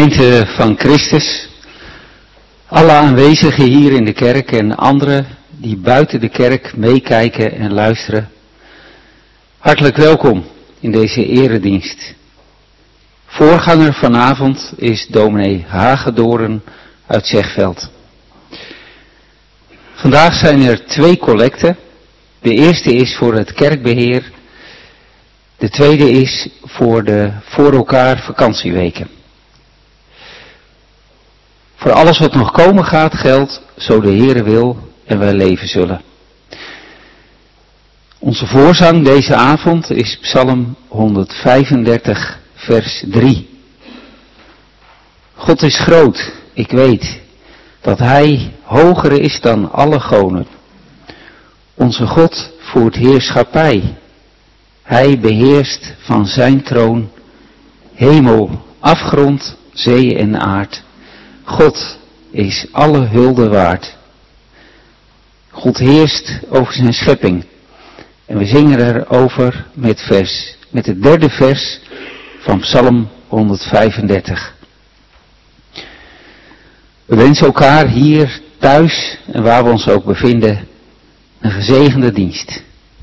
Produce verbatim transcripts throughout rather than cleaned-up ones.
Gemeente van Christus, alle aanwezigen hier in de kerk en anderen die buiten de kerk meekijken en luisteren. Hartelijk welkom in deze eredienst. Voorganger vanavond is dominee Hagedoren uit Zegveld. Vandaag zijn er twee collecten. De eerste is voor het kerkbeheer. De tweede is voor de voor elkaar vakantieweken. Voor alles wat nog komen gaat geldt, zo de Heere wil en wij leven zullen. Onze voorzang deze avond is Psalm honderdvijfendertig vers drie. God is groot, ik weet, dat Hij hoger is dan alle goden. Onze God voert heerschappij. Hij beheerst van zijn troon hemel, afgrond, zee en aard. God is alle hulde waard. God heerst over zijn schepping. En we zingen erover met, vers, met het derde vers van Psalm honderdvijfendertig. We wensen elkaar hier thuis en waar we ons ook bevinden een gezegende dienst.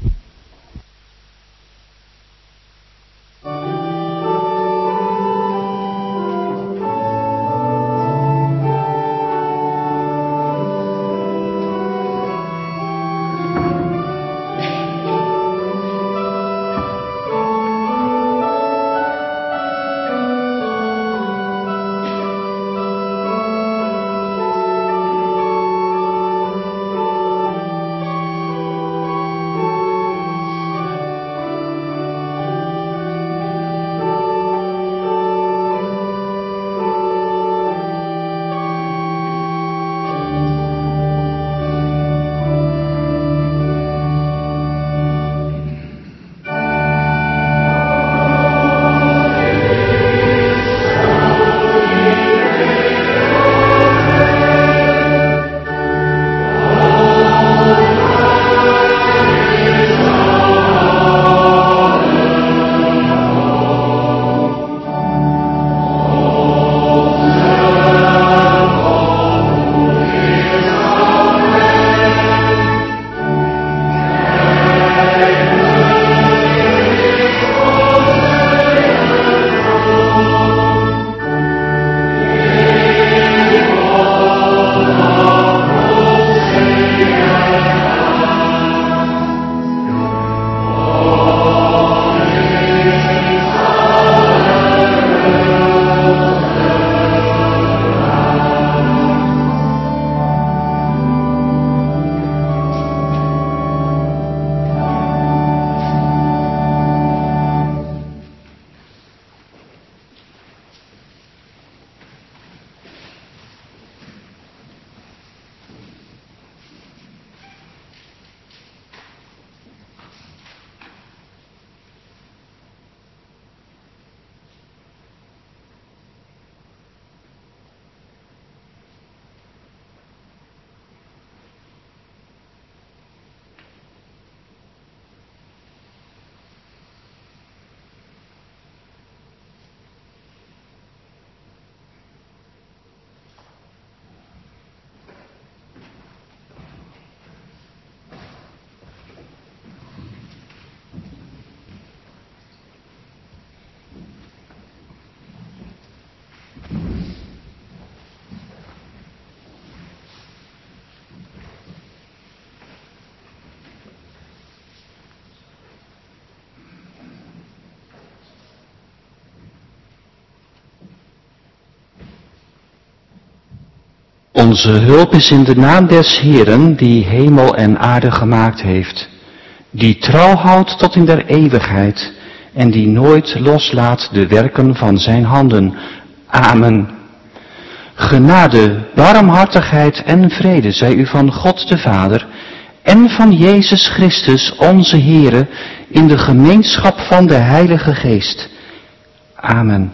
Onze hulp is in de naam des Heeren, die hemel en aarde gemaakt heeft, die trouw houdt tot in der eeuwigheid en die nooit loslaat de werken van zijn handen. Amen. Genade, barmhartigheid en vrede zij u van God de Vader en van Jezus Christus onze Heere in de gemeenschap van de Heilige Geest. Amen.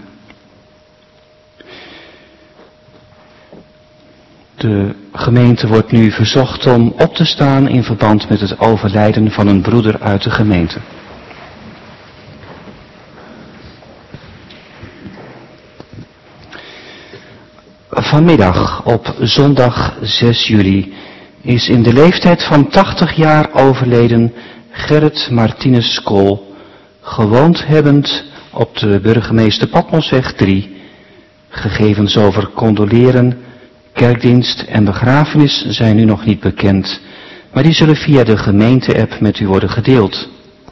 De gemeente wordt nu verzocht om op te staan in verband met het overlijden van een broeder uit de gemeente. Vanmiddag op zondag zes juli is in de leeftijd van tachtig jaar overleden Gerrit Martinus Kool, gewoond hebbend op de burgemeester Patmosweg drie. Gegevens over condoleren, kerkdienst en begrafenis zijn nu nog niet bekend, maar die zullen via de gemeente-app met u worden gedeeld.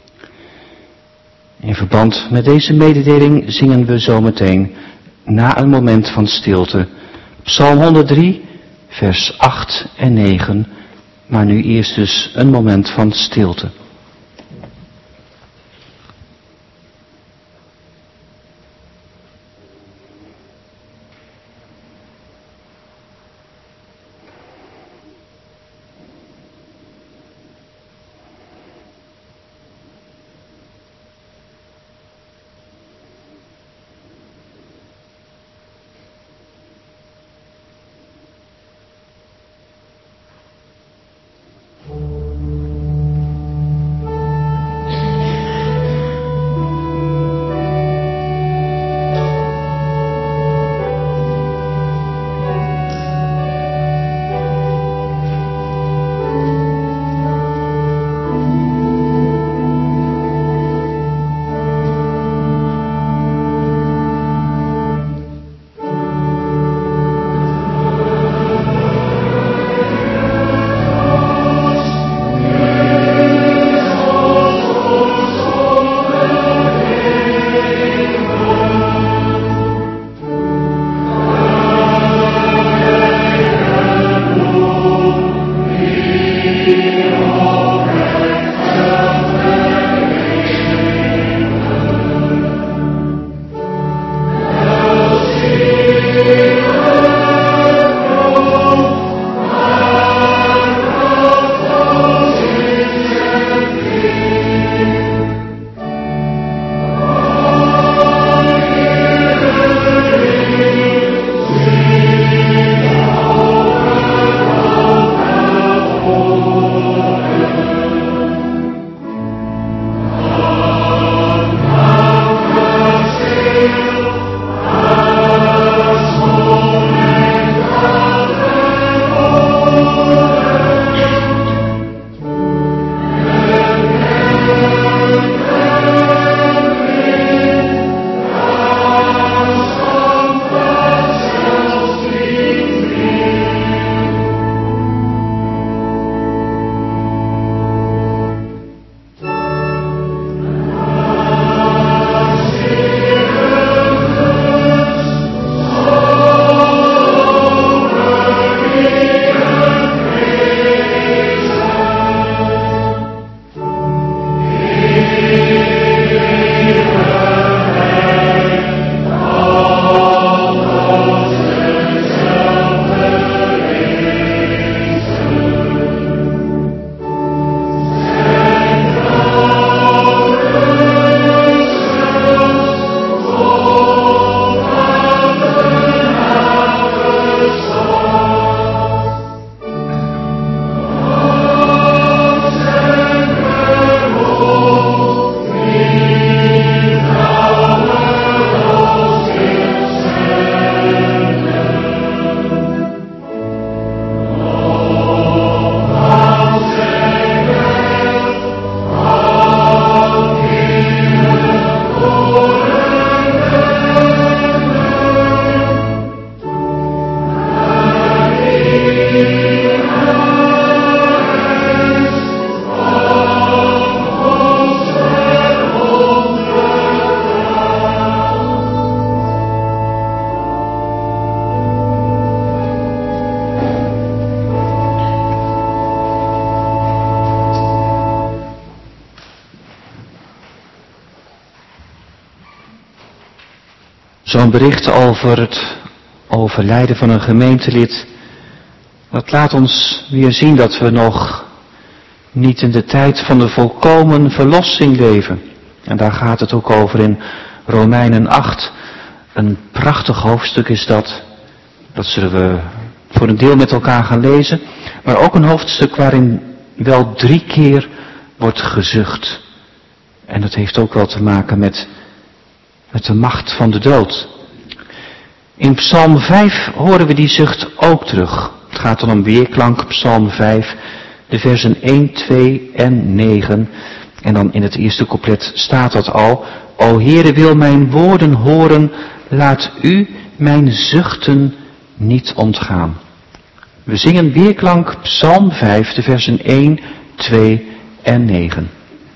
In verband met deze mededeling zingen we zometeen na een moment van stilte Psalm honderddrie, vers acht en negen, maar nu eerst dus een moment van stilte. Zo'n bericht over het overlijden van een gemeentelid, dat laat ons weer zien dat we nog niet in de tijd van de volkomen verlossing leven. En daar gaat het ook over in Romeinen acht. Een prachtig hoofdstuk is dat. Dat zullen we voor een deel met elkaar gaan lezen. Maar ook een hoofdstuk waarin wel drie keer wordt gezucht. En dat heeft ook wel te maken met, met de macht van de dood. In Psalm vijf horen we die zucht ook terug. Het gaat dan om weerklank, Psalm vijf, de versen één, twee en negen. En dan in het eerste couplet staat dat al. O Heere, wil mijn woorden horen, laat u mijn zuchten niet ontgaan. We zingen weerklank Psalm vijf, de versen één, twee en negen.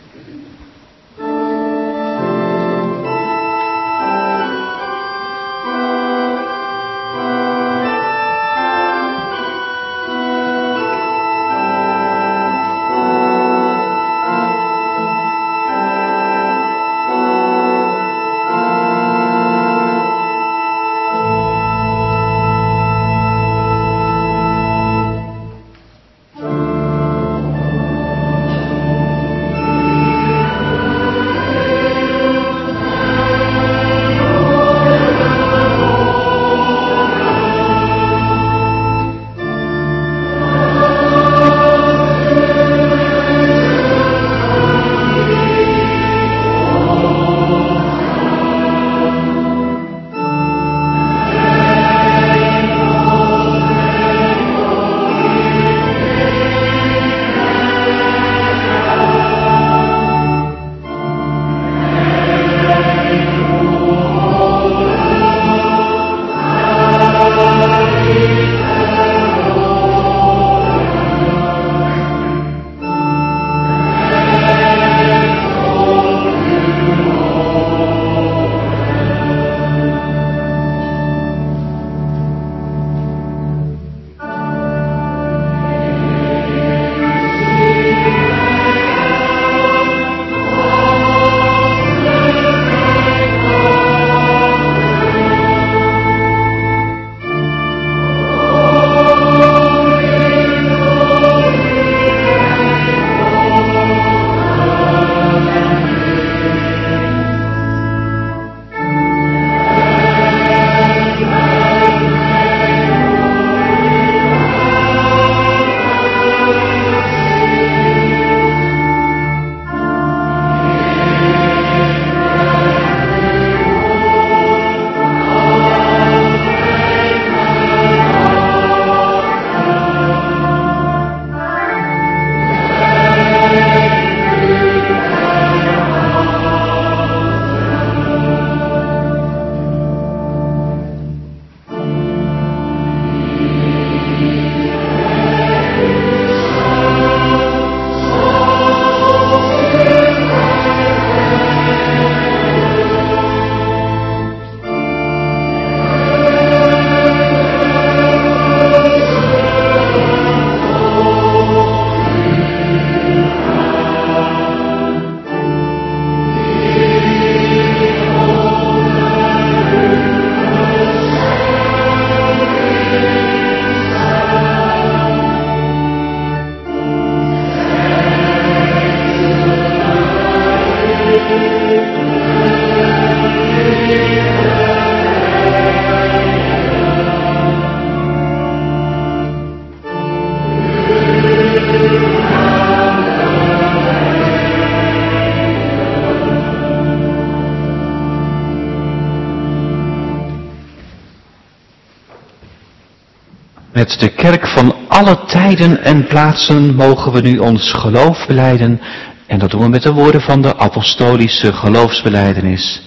Met de kerk van alle tijden en plaatsen mogen we nu ons geloof belijden. En dat doen we met de woorden van de apostolische geloofsbelijdenis.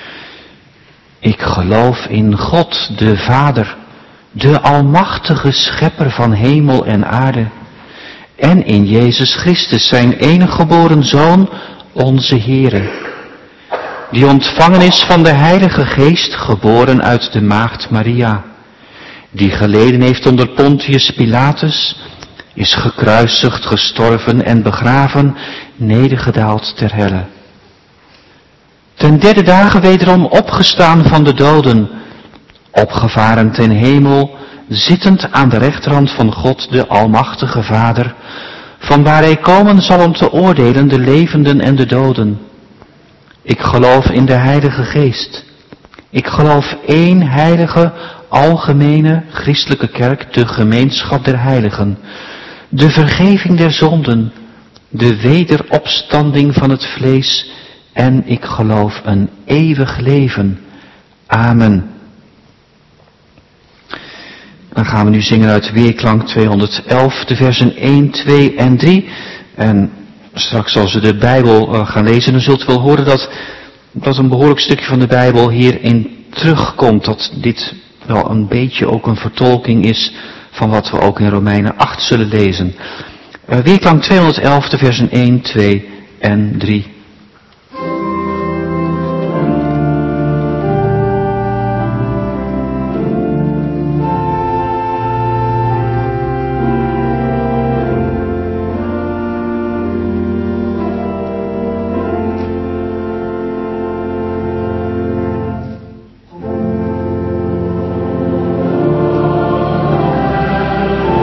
Ik geloof in God, de Vader, de almachtige schepper van hemel en aarde. En in Jezus Christus, zijn enige geboren Zoon, onze Heere. Die ontvangen is van de Heilige Geest, geboren uit de maagd Maria. Die geleden heeft onder Pontius Pilatus, is gekruisigd, gestorven en begraven, nedergedaald ter helle. Ten derde dagen wederom opgestaan van de doden, opgevaren ten hemel, zittend aan de rechterhand van God, de Almachtige Vader, vanwaar hij komen zal om te oordelen de levenden en de doden. Ik geloof in de Heilige Geest. Ik geloof één heilige, algemene, christelijke kerk, de gemeenschap der heiligen, de vergeving der zonden, de wederopstanding van het vlees, en ik geloof een eeuwig leven. Amen. Dan gaan we nu zingen uit Weerklank tweehonderdelf, de versen één, twee en drie. En straks als we de Bijbel uh, gaan lezen, dan zult u wel horen dat, dat een behoorlijk stukje van de Bijbel hierin terugkomt. Dat dit wel een beetje ook een vertolking is van wat we ook in Romeinen acht zullen lezen. Uh, Weerklank tweehonderdelf, de versen één, twee en drie.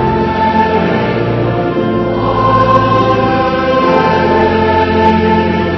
Amen.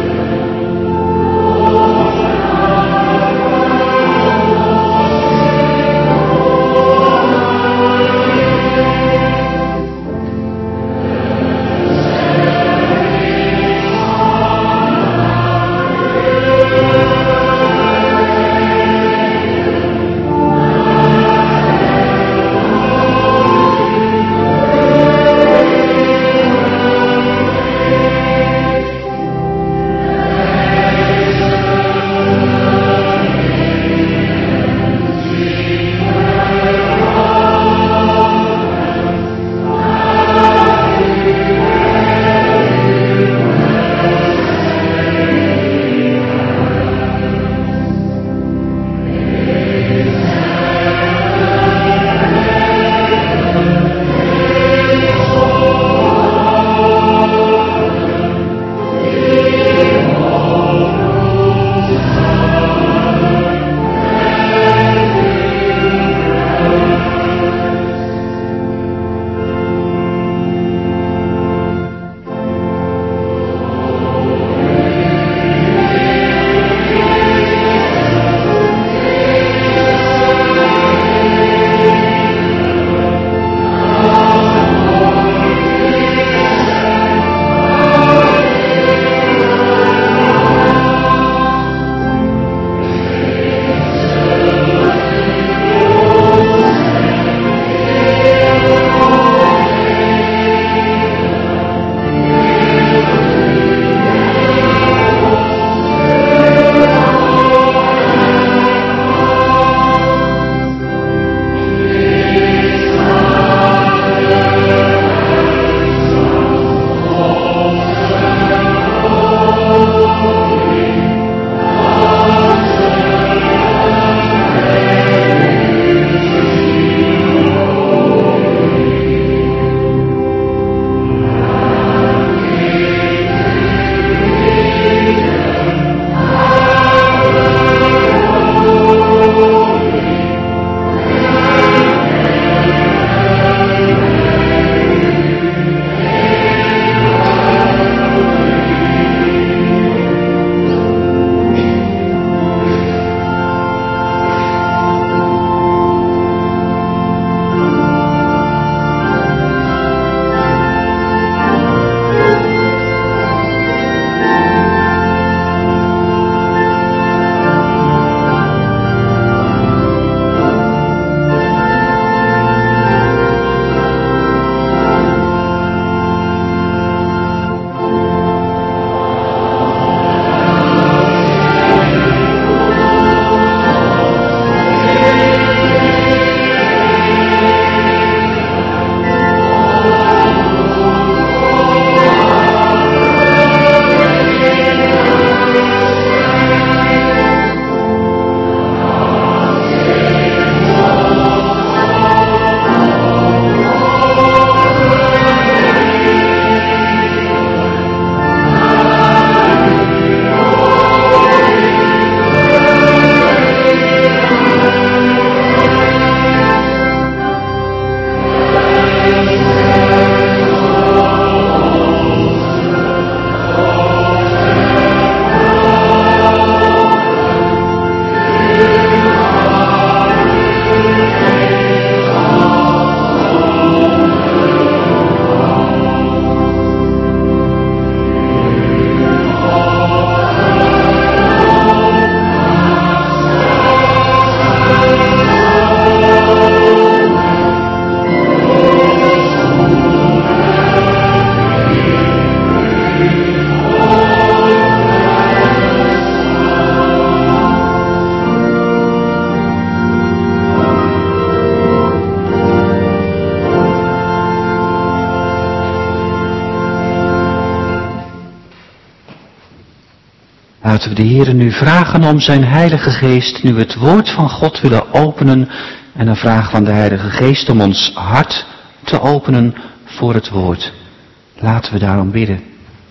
Laten we de Heere nu vragen om zijn Heilige Geest, nu we het woord van God willen openen, en dan vragen van de Heilige Geest om ons hart te openen voor het woord. Laten we daarom bidden.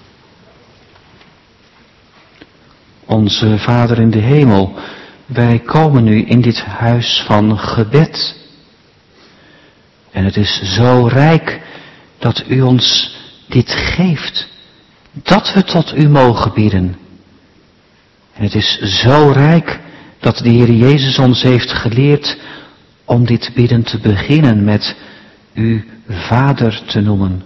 Onze Vader in de hemel, wij komen nu in dit huis van gebed. En het is zo rijk dat u ons dit geeft, dat we tot u mogen bidden. En het is zo rijk dat de Heer Jezus ons heeft geleerd om dit bidden te beginnen met u Vader te noemen.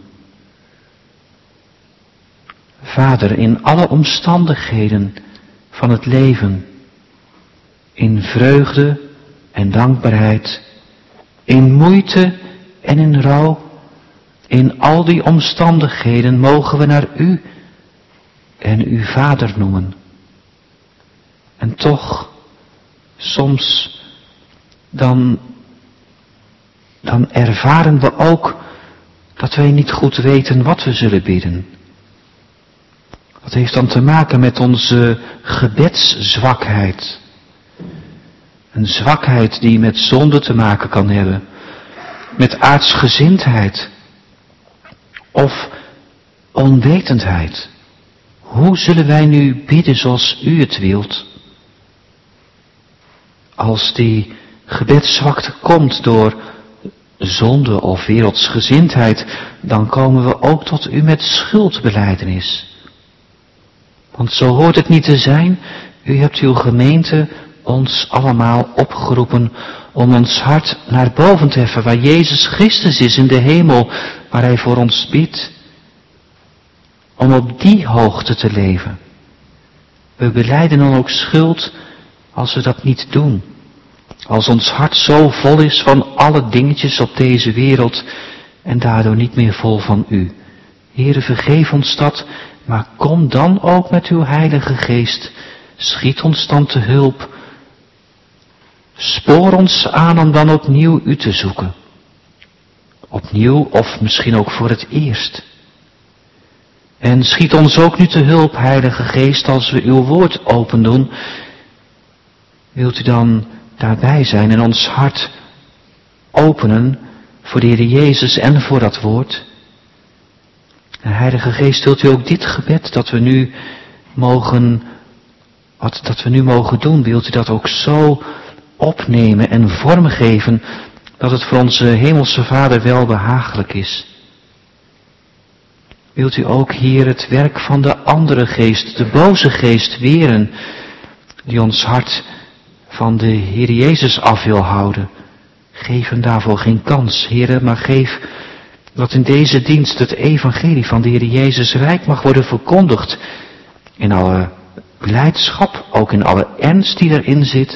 Vader, in alle omstandigheden van het leven, in vreugde en dankbaarheid, in moeite en in rouw, in al die omstandigheden mogen we naar u en u Vader noemen. En toch, soms, dan, dan ervaren we ook dat wij niet goed weten wat we zullen bidden. Dat heeft dan te maken met onze gebedszwakheid. Een zwakheid die met zonde te maken kan hebben. Met aardsgezindheid. Of onwetendheid. Hoe zullen wij nu bidden zoals u het wilt? Als die gebedszwakte komt door zonde of wereldsgezindheid, dan komen we ook tot u met schuldbelijdenis. Want zo hoort het niet te zijn. U hebt uw gemeente ons allemaal opgeroepen om ons hart naar boven te heffen, waar Jezus Christus is in de hemel, waar Hij voor ons bidt. Om op die hoogte te leven. We belijden dan ook schuld als we dat niet doen. Als ons hart zo vol is van alle dingetjes op deze wereld en daardoor niet meer vol van u. Heere, vergeef ons dat, maar kom dan ook met uw Heilige Geest. Schiet ons dan te hulp. Spoor ons aan om dan opnieuw u te zoeken. Opnieuw of misschien ook voor het eerst. En schiet ons ook nu te hulp, Heilige Geest, als we uw woord open doen. Wilt u dan daarbij zijn en ons hart openen voor de Heer Jezus en voor dat woord? En Heilige Geest, wilt u ook dit gebed dat we nu mogen, wat dat we nu mogen doen, wilt u dat ook zo opnemen en vormgeven dat het voor onze Hemelse Vader wel behagelijk is? Wilt u ook hier het werk van de andere geest, de boze geest, weren, die ons hart van de Heer Jezus af wil houden? Geef hem daarvoor geen kans, Heere, maar geef dat in deze dienst het evangelie van de Heer Jezus rijk mag worden verkondigd. In alle blijdschap, ook in alle ernst die erin zit.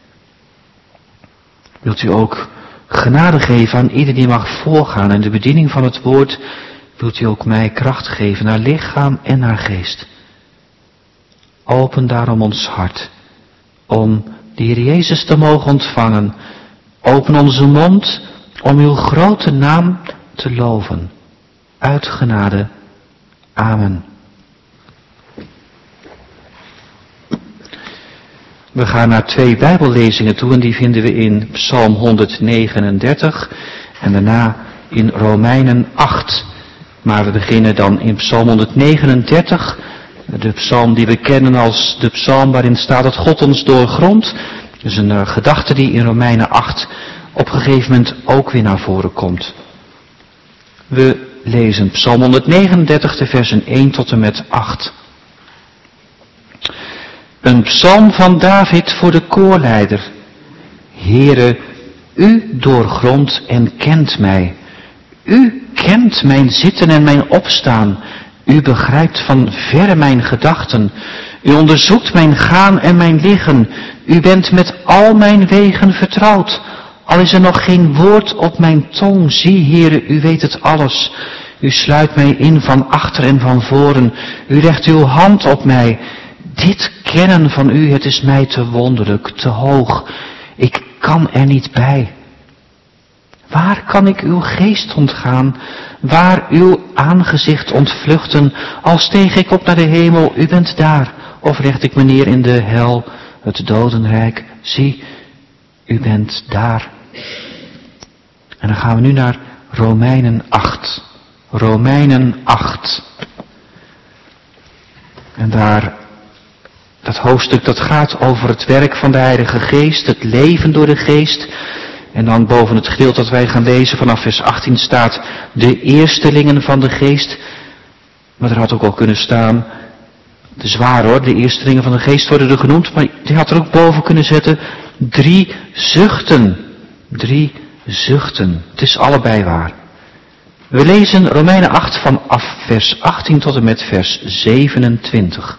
Wilt u ook genade geven aan ieder die mag voorgaan in de bediening van het woord. Wilt u ook mij kracht geven naar lichaam en naar geest. Open daarom ons hart, om de Heer Jezus te mogen ontvangen. Open onze mond, om uw grote naam te loven. Uit genade. Amen. We gaan naar twee Bijbellezingen toe en die vinden we in Psalm honderdnegenendertig en daarna in Romeinen acht. Maar we beginnen dan in Psalm honderdnegenendertig, de psalm die we kennen als de psalm waarin staat dat God ons doorgrondt. Dus een uh, gedachte die in Romeinen acht op een gegeven moment ook weer naar voren komt. We lezen Psalm honderdnegenendertig, de versen één tot en met acht. Een psalm van David voor de koorleider. Heere, u doorgrondt en kent mij. U kent mijn zitten en mijn opstaan. U begrijpt van verre mijn gedachten. U onderzoekt mijn gaan en mijn liggen. U bent met al mijn wegen vertrouwd. Al is er nog geen woord op mijn tong. Zie, Heere, u weet het alles. U sluit mij in van achter en van voren. U legt uw hand op mij. Dit kennen van u, het is mij te wonderlijk, te hoog. Ik kan er niet bij. Waar kan ik uw geest ontgaan? Waar uw aangezicht ontvluchten? Al steeg ik op naar de hemel, u bent daar. Of richt ik me neer in de hel, het dodenrijk? Zie, u bent daar. En dan gaan we nu naar Romeinen acht. Romeinen acht. En daar, dat hoofdstuk dat gaat over het werk van de Heilige Geest, het leven door de Geest. En dan boven het gedeelte dat wij gaan lezen vanaf vers achttien staat de eerstelingen van de Geest. Maar er had ook al kunnen staan, het is waar hoor, de eerstelingen van de Geest worden er genoemd, maar die had er ook boven kunnen zetten, drie zuchten. Drie zuchten. Het is allebei waar. We lezen Romeinen acht vanaf vers achttien tot en met vers zevenentwintig.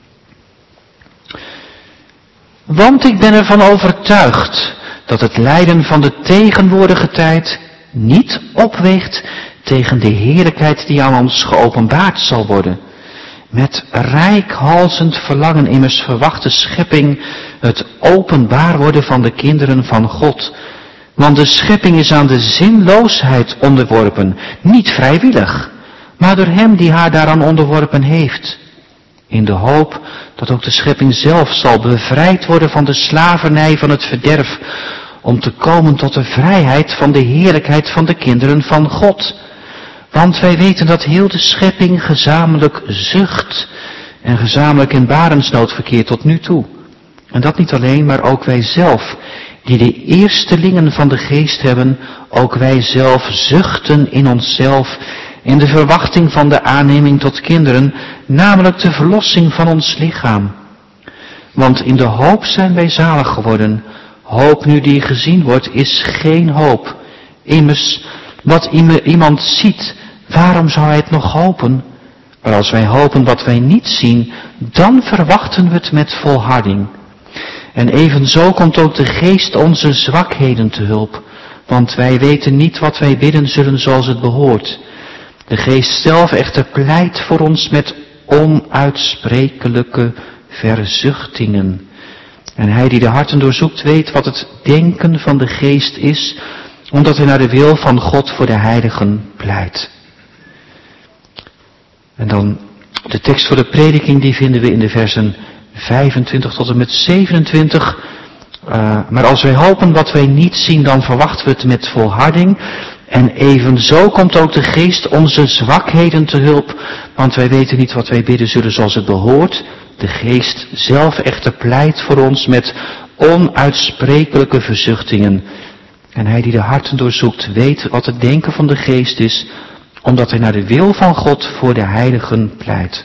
Want ik ben ervan overtuigd dat het lijden van de tegenwoordige tijd niet opweegt tegen de heerlijkheid die aan ons geopenbaard zal worden. Met reikhalzend verlangen immers verwacht de schepping het openbaar worden van de kinderen van God. Want de schepping is aan de zinloosheid onderworpen, niet vrijwillig, maar door hem die haar daaraan onderworpen heeft. In de hoop dat ook de schepping zelf zal bevrijd worden van de slavernij van het verderf, om te komen tot de vrijheid van de heerlijkheid van de kinderen van God. Want wij weten dat heel de schepping gezamenlijk zucht en gezamenlijk in barensnood verkeert tot nu toe. En dat niet alleen, maar ook wij zelf, die de eerstelingen van de Geest hebben, ook wij zelf zuchten in onszelf in de verwachting van de aanneming tot kinderen, namelijk de verlossing van ons lichaam. Want in de hoop zijn wij zalig geworden. Hoop nu die gezien wordt, is geen hoop. Immers, wat iemand ziet, waarom zou hij het nog hopen? Maar als wij hopen wat wij niet zien, dan verwachten we het met volharding. En evenzo komt ook de Geest onze zwakheden te hulp, want wij weten niet wat wij bidden zullen zoals het behoort. De Geest zelf echter pleit voor ons met onuitsprekelijke verzuchtingen. En hij die de harten doorzoekt weet wat het denken van de Geest is, omdat hij naar de wil van God voor de heiligen pleit. En dan de tekst voor de prediking, die vinden we in de versen vijfentwintig tot en met zevenentwintig. Uh, maar als wij hopen wat wij niet zien, dan verwachten we het met volharding. En evenzo komt ook de Geest onze zwakheden te hulp, want wij weten niet wat wij bidden zullen zoals het behoort. De Geest zelf echter pleit voor ons met onuitsprekelijke verzuchtingen. En hij die de harten doorzoekt weet wat het denken van de Geest is, omdat hij naar de wil van God voor de heiligen pleit.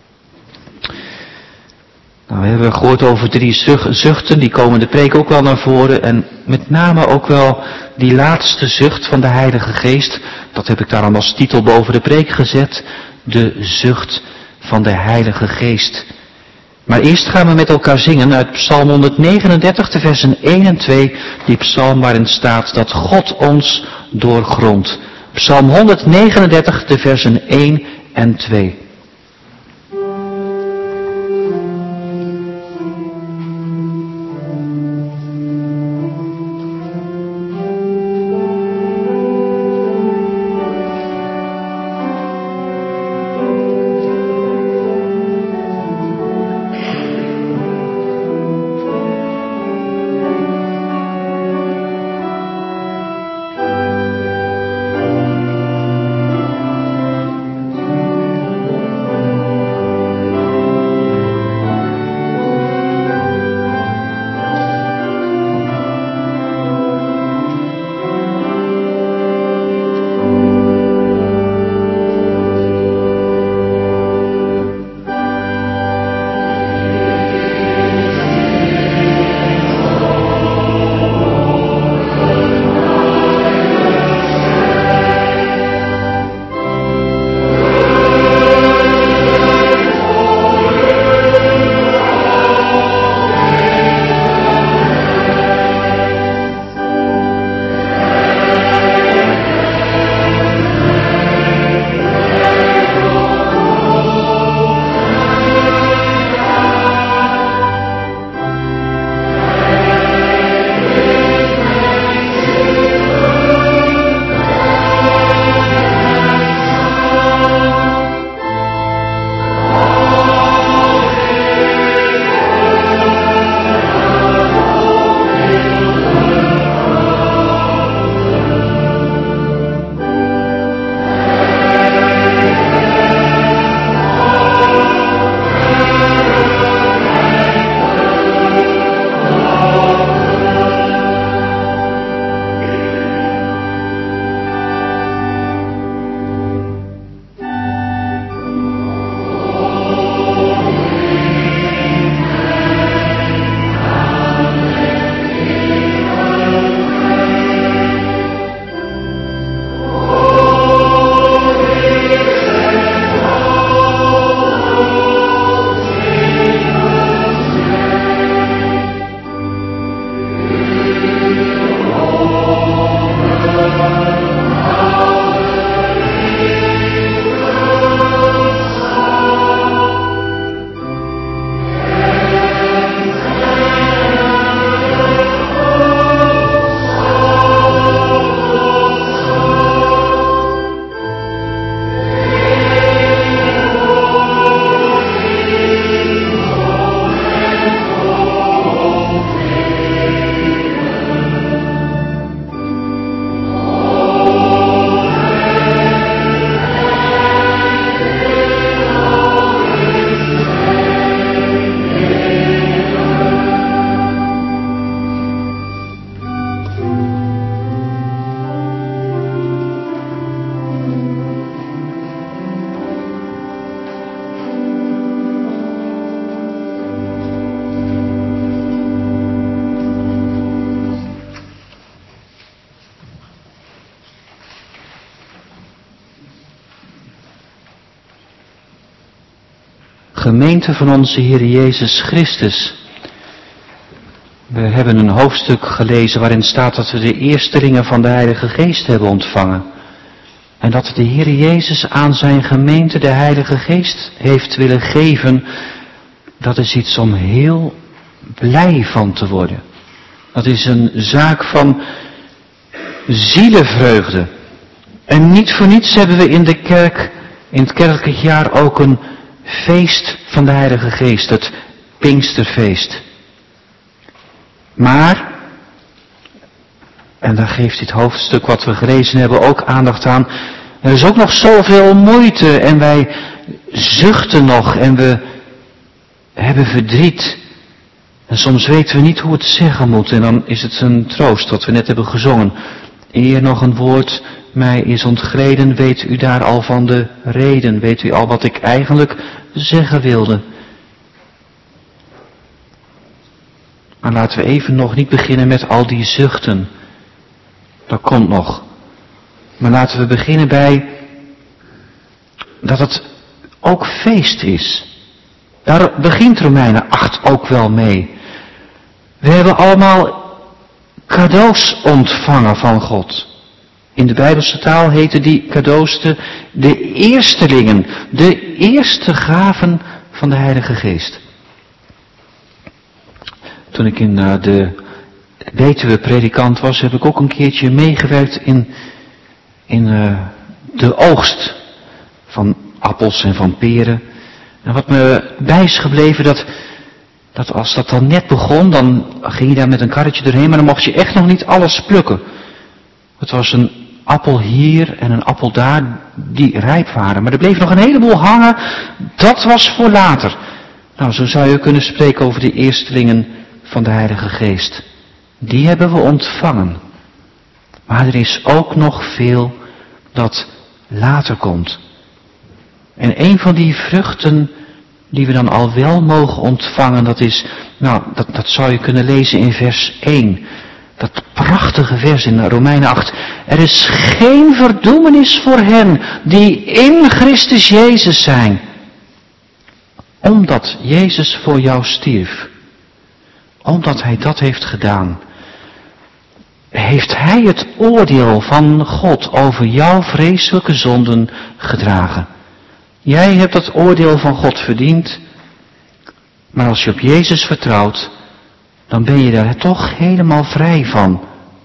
Nou, we hebben gehoord over drie zuchten, die komen in de preek ook wel naar voren. En met name ook wel die laatste zucht van de Heilige Geest. Dat heb ik daarom als titel boven de preek gezet. De zucht van de Heilige Geest. Maar eerst gaan we met elkaar zingen uit Psalm honderdnegenendertig, de versen één en twee. Die psalm waarin staat dat God ons doorgrondt. Psalm honderdnegenendertig, de versen één en twee. gemeente van onze Heer Jezus Christus. We hebben een hoofdstuk gelezen waarin staat dat we de eerstelingen van de Heilige Geest hebben ontvangen. En dat de Heer Jezus aan zijn gemeente de Heilige Geest heeft willen geven. Dat is iets om heel blij van te worden. Dat is een zaak van zielenvreugde. En niet voor niets hebben we in de kerk, in het kerkelijk jaar ook een feest van de Heilige Geest, het Pinksterfeest. Maar, en daar geeft dit hoofdstuk wat we gelezen hebben ook aandacht aan, er is ook nog zoveel moeite en wij zuchten nog en we hebben verdriet. En soms weten we niet hoe het zeggen moet en dan is het een troost wat we net hebben gezongen. Eer nog een woord mij is ontgleden, weet u daar al van de reden, weet u al wat ik eigenlijk zeggen wilde. Maar laten we even nog niet beginnen met al die zuchten. Dat komt nog. Maar laten we beginnen bij dat het ook feest is. Daar begint Romeinen acht ook wel mee. We hebben allemaal cadeaus ontvangen van God. In de Bijbelse taal heten die cadeaus de, de eerstelingen, de eerste gaven van de Heilige Geest. Toen ik in uh, de Betuwe predikant was, heb ik ook een keertje meegewerkt in, in uh, de oogst van appels en van peren. En wat me bij is gebleven, dat, dat als dat dan net begon, dan ging je daar met een karretje doorheen, maar dan mocht je echt nog niet alles plukken. Het was een appel hier en een appel daar, die rijp waren. Maar er bleef nog een heleboel hangen, dat was voor later. Nou, zo zou je kunnen spreken over de eerstelingen van de Heilige Geest. Die hebben we ontvangen. Maar er is ook nog veel dat later komt. En een van die vruchten die we dan al wel mogen ontvangen, dat is, nou, dat, dat zou je kunnen lezen in vers één. Dat prachtige vers in Romeinen acht. Er is geen verdoemenis voor hen die in Christus Jezus zijn. Omdat Jezus voor jou stierf. Omdat hij dat heeft gedaan. Heeft hij het oordeel van God over jouw vreselijke zonden gedragen. Jij hebt dat oordeel van God verdiend. Maar als je op Jezus vertrouwt, dan ben je daar toch helemaal vrij van.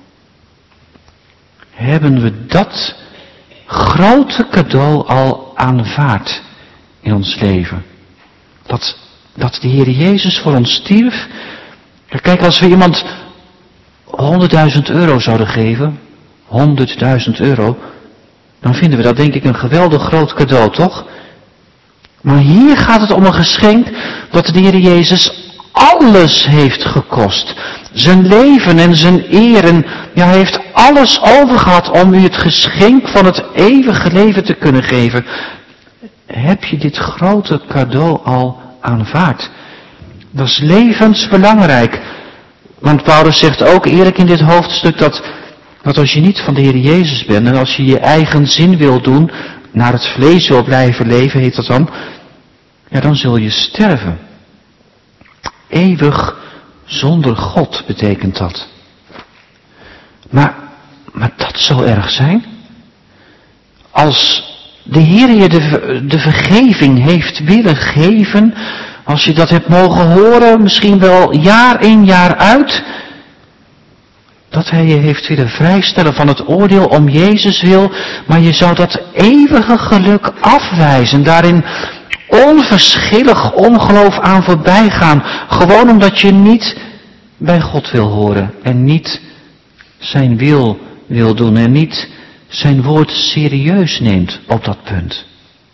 Hebben we dat grote cadeau al aanvaard in ons leven? Dat, dat de Heer Jezus voor ons stierf. Kijk, als we iemand honderdduizend euro zouden geven, honderdduizend euro, dan vinden we dat denk ik een geweldig groot cadeau, toch? Maar hier gaat het om een geschenk dat de Heer Jezus alles heeft gekost. Zijn leven en zijn eer. En ja, hij heeft alles over gehad om u het geschenk van het eeuwige leven te kunnen geven. Heb je dit grote cadeau al aanvaard? Dat is levensbelangrijk. Want Paulus zegt ook eerlijk in dit hoofdstuk dat, dat als je niet van de Heer Jezus bent en als je je eigen zin wil doen, naar het vlees wil blijven leven, heet dat dan, ja, dan zul je sterven. Eeuwig zonder God betekent dat. Maar, maar dat zou erg zijn? Als de Heer je de, de vergeving heeft willen geven, als je dat hebt mogen horen, misschien wel jaar in jaar uit, dat hij je heeft willen vrijstellen van het oordeel om Jezus wil, maar je zou dat eeuwige geluk afwijzen, daarin onverschillig ongeloof aan voorbij gaan, gewoon omdat je niet bij God wil horen en niet zijn wil wil doen en niet zijn woord serieus neemt op dat punt.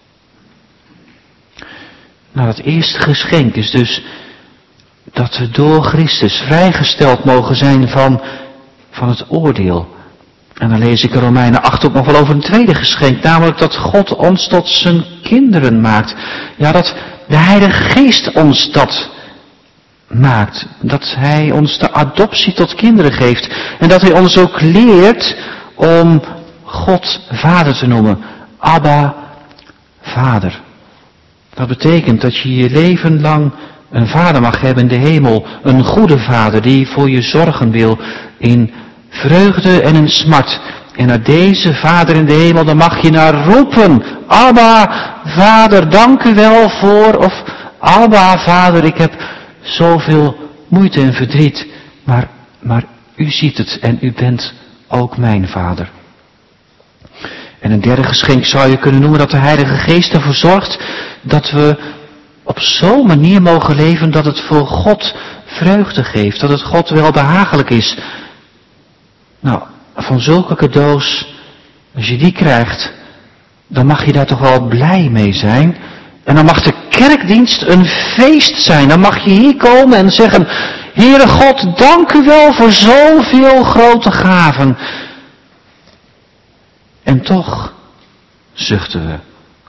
Nou, dat eerste geschenk is dus dat we door Christus vrijgesteld mogen zijn van, van het oordeel. En dan lees ik in Romeinen acht ook nog wel over een tweede geschenk, namelijk dat God ons tot zijn kinderen maakt. Ja, dat de Heilige Geest ons dat maakt. Dat hij ons de adoptie tot kinderen geeft. En dat hij ons ook leert om God Vader te noemen. Abba, Vader. Dat betekent dat je je leven lang een vader mag hebben in de hemel. Een goede vader die voor je zorgen wil in vreugde en in smart. En naar deze vader in de hemel, dan mag je naar roepen. Abba, vader, dank u wel voor. Of Abba, vader, ik heb zoveel moeite en verdriet. Maar, maar u ziet het en u bent ook mijn vader. En een derde geschenk zou je kunnen noemen dat de Heilige Geest ervoor zorgt dat we op zo'n manier mogen leven dat het voor God vreugde geeft. Dat het God wel behagelijk is. Nou, van zulke cadeaus, als je die krijgt, dan mag je daar toch wel blij mee zijn. En dan mag de kerkdienst een feest zijn. Dan mag je hier komen en zeggen, Heere God, dank u wel voor zoveel grote gaven. En toch zuchten we.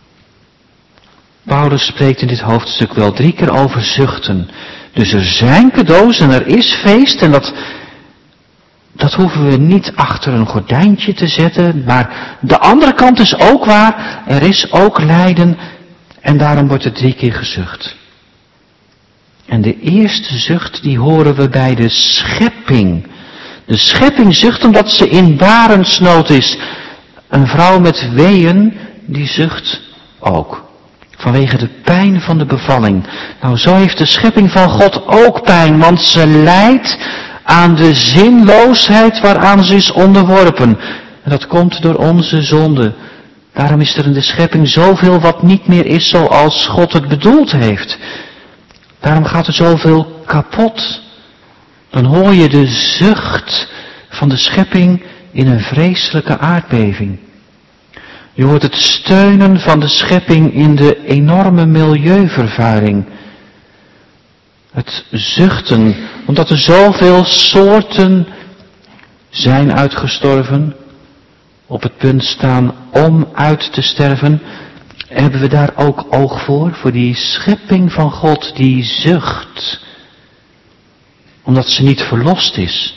Paulus spreekt in dit hoofdstuk wel drie keer over zuchten. Dus er zijn cadeaus en er is feest en dat, dat hoeven we niet achter een gordijntje te zetten. Maar de andere kant is ook waar, er is ook lijden en daarom wordt er drie keer gezucht. En de eerste zucht die horen we bij de schepping. De schepping zucht omdat ze in barensnood is. Een vrouw met weeën, die zucht ook. Vanwege de pijn van de bevalling. Nou, zo heeft de schepping van God ook pijn, want ze lijdt aan de zinloosheid waaraan ze is onderworpen. En dat komt door onze zonde. Daarom is er in de schepping zoveel wat niet meer is zoals God het bedoeld heeft. Daarom gaat er zoveel kapot. Dan hoor je de zucht van de schepping in een vreselijke aardbeving. Je hoort het steunen van de schepping in de enorme milieuvervuiling. Het zuchten, omdat er zoveel soorten zijn uitgestorven, op het punt staan om uit te sterven, hebben we daar ook oog voor, voor die schepping van God die zucht, omdat ze niet verlost is.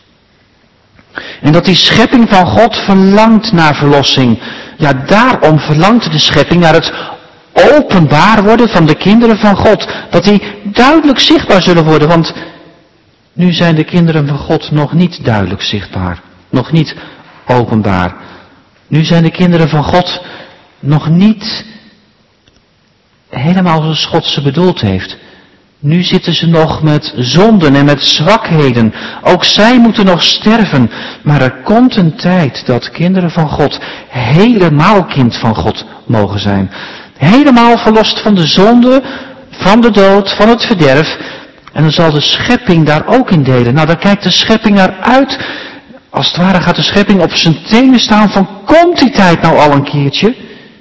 En dat die schepping van God verlangt naar verlossing. Ja, daarom verlangt de schepping naar het openbaar worden van de kinderen van God. Dat die duidelijk zichtbaar zullen worden, want nu zijn de kinderen van God nog niet duidelijk zichtbaar. Nog niet openbaar. Nu zijn de kinderen van God nog niet helemaal zoals God ze bedoeld heeft. Nu zitten ze nog met zonden en met zwakheden. Ook zij moeten nog sterven. Maar er komt een tijd dat kinderen van God helemaal kind van God mogen zijn. Helemaal verlost van de zonde, van de dood, van het verderf. En dan zal de schepping daar ook in delen. Nou, daar kijkt de schepping naar uit. Als het ware gaat de schepping op zijn tenen staan van, komt die tijd nou al een keertje?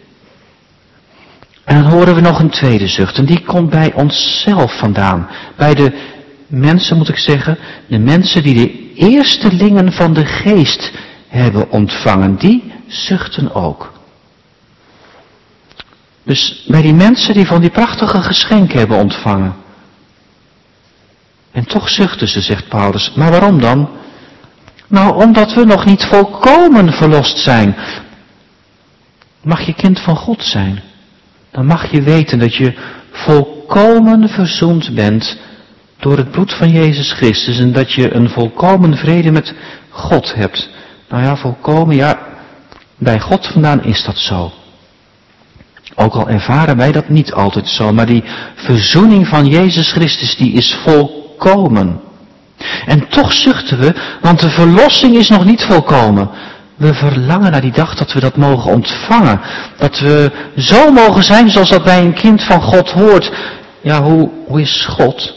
En dan horen we nog een tweede zucht. En die komt bij onszelf vandaan. Bij de mensen, moet ik zeggen, de mensen die de eerstelingen van de geest hebben ontvangen. Die zuchten ook. Dus bij die mensen die van die prachtige geschenken hebben ontvangen. En toch zuchten ze, zegt Paulus. Maar waarom dan? Nou, omdat we nog niet volkomen verlost zijn. Mag je kind van God zijn? Dan mag je weten dat je volkomen verzoend bent door het bloed van Jezus Christus. En dat je een volkomen vrede met God hebt. Nou ja, volkomen, ja, bij God vandaan is dat zo. Ook al ervaren wij dat niet altijd zo. Maar die verzoening van Jezus Christus, die is volkomen. En toch zuchten we, want de verlossing is nog niet volkomen. We verlangen naar die dag dat we dat mogen ontvangen. Dat we zo mogen zijn zoals dat bij een kind van God hoort. Ja, hoe, hoe is God?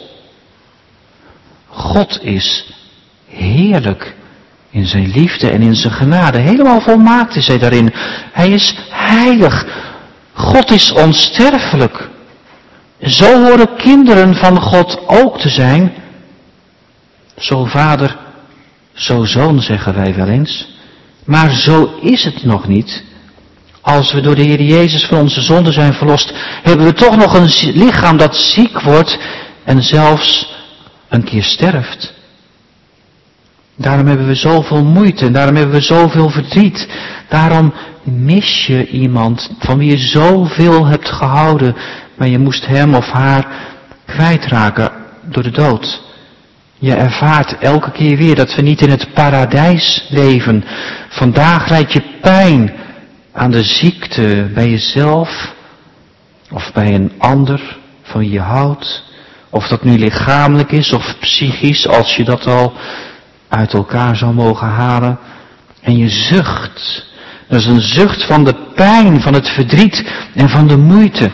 God is heerlijk in zijn liefde en in zijn genade. Helemaal volmaakt is hij daarin. Hij is heilig. God is onsterfelijk. Zo horen kinderen van God ook te zijn. Zo vader, zo zoon, zeggen wij wel eens. Maar zo is het nog niet. Als we door de Heer Jezus van onze zonden zijn verlost, hebben we toch nog een lichaam dat ziek wordt en zelfs een keer sterft. Daarom hebben we zoveel moeite en daarom hebben we zoveel verdriet. Daarom mis je iemand van wie je zoveel hebt gehouden, maar je moest hem of haar kwijtraken door de dood. Je ervaart elke keer weer dat we niet in het paradijs leven. Vandaag lijdt je pijn aan de ziekte bij jezelf of bij een ander van wie je houdt. Of dat nu lichamelijk is of psychisch, als je dat al uit elkaar zou mogen halen. En je zucht. Dat is een zucht van de pijn, van het verdriet en van de moeite.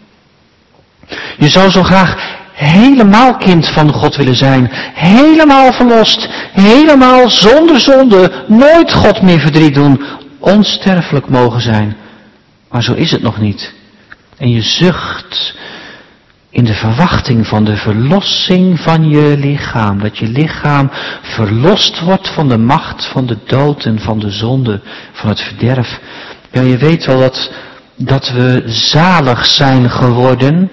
Je zou zo graag helemaal kind van God willen zijn. Helemaal verlost. Helemaal zonder zonde. Nooit God meer verdriet doen. Onsterfelijk mogen zijn. Maar zo is het nog niet. En je zucht in de verwachting van de verlossing van je lichaam. Dat je lichaam verlost wordt van de macht van de dood en van de zonde, van het verderf. Ja, je weet wel dat, dat we zalig zijn geworden.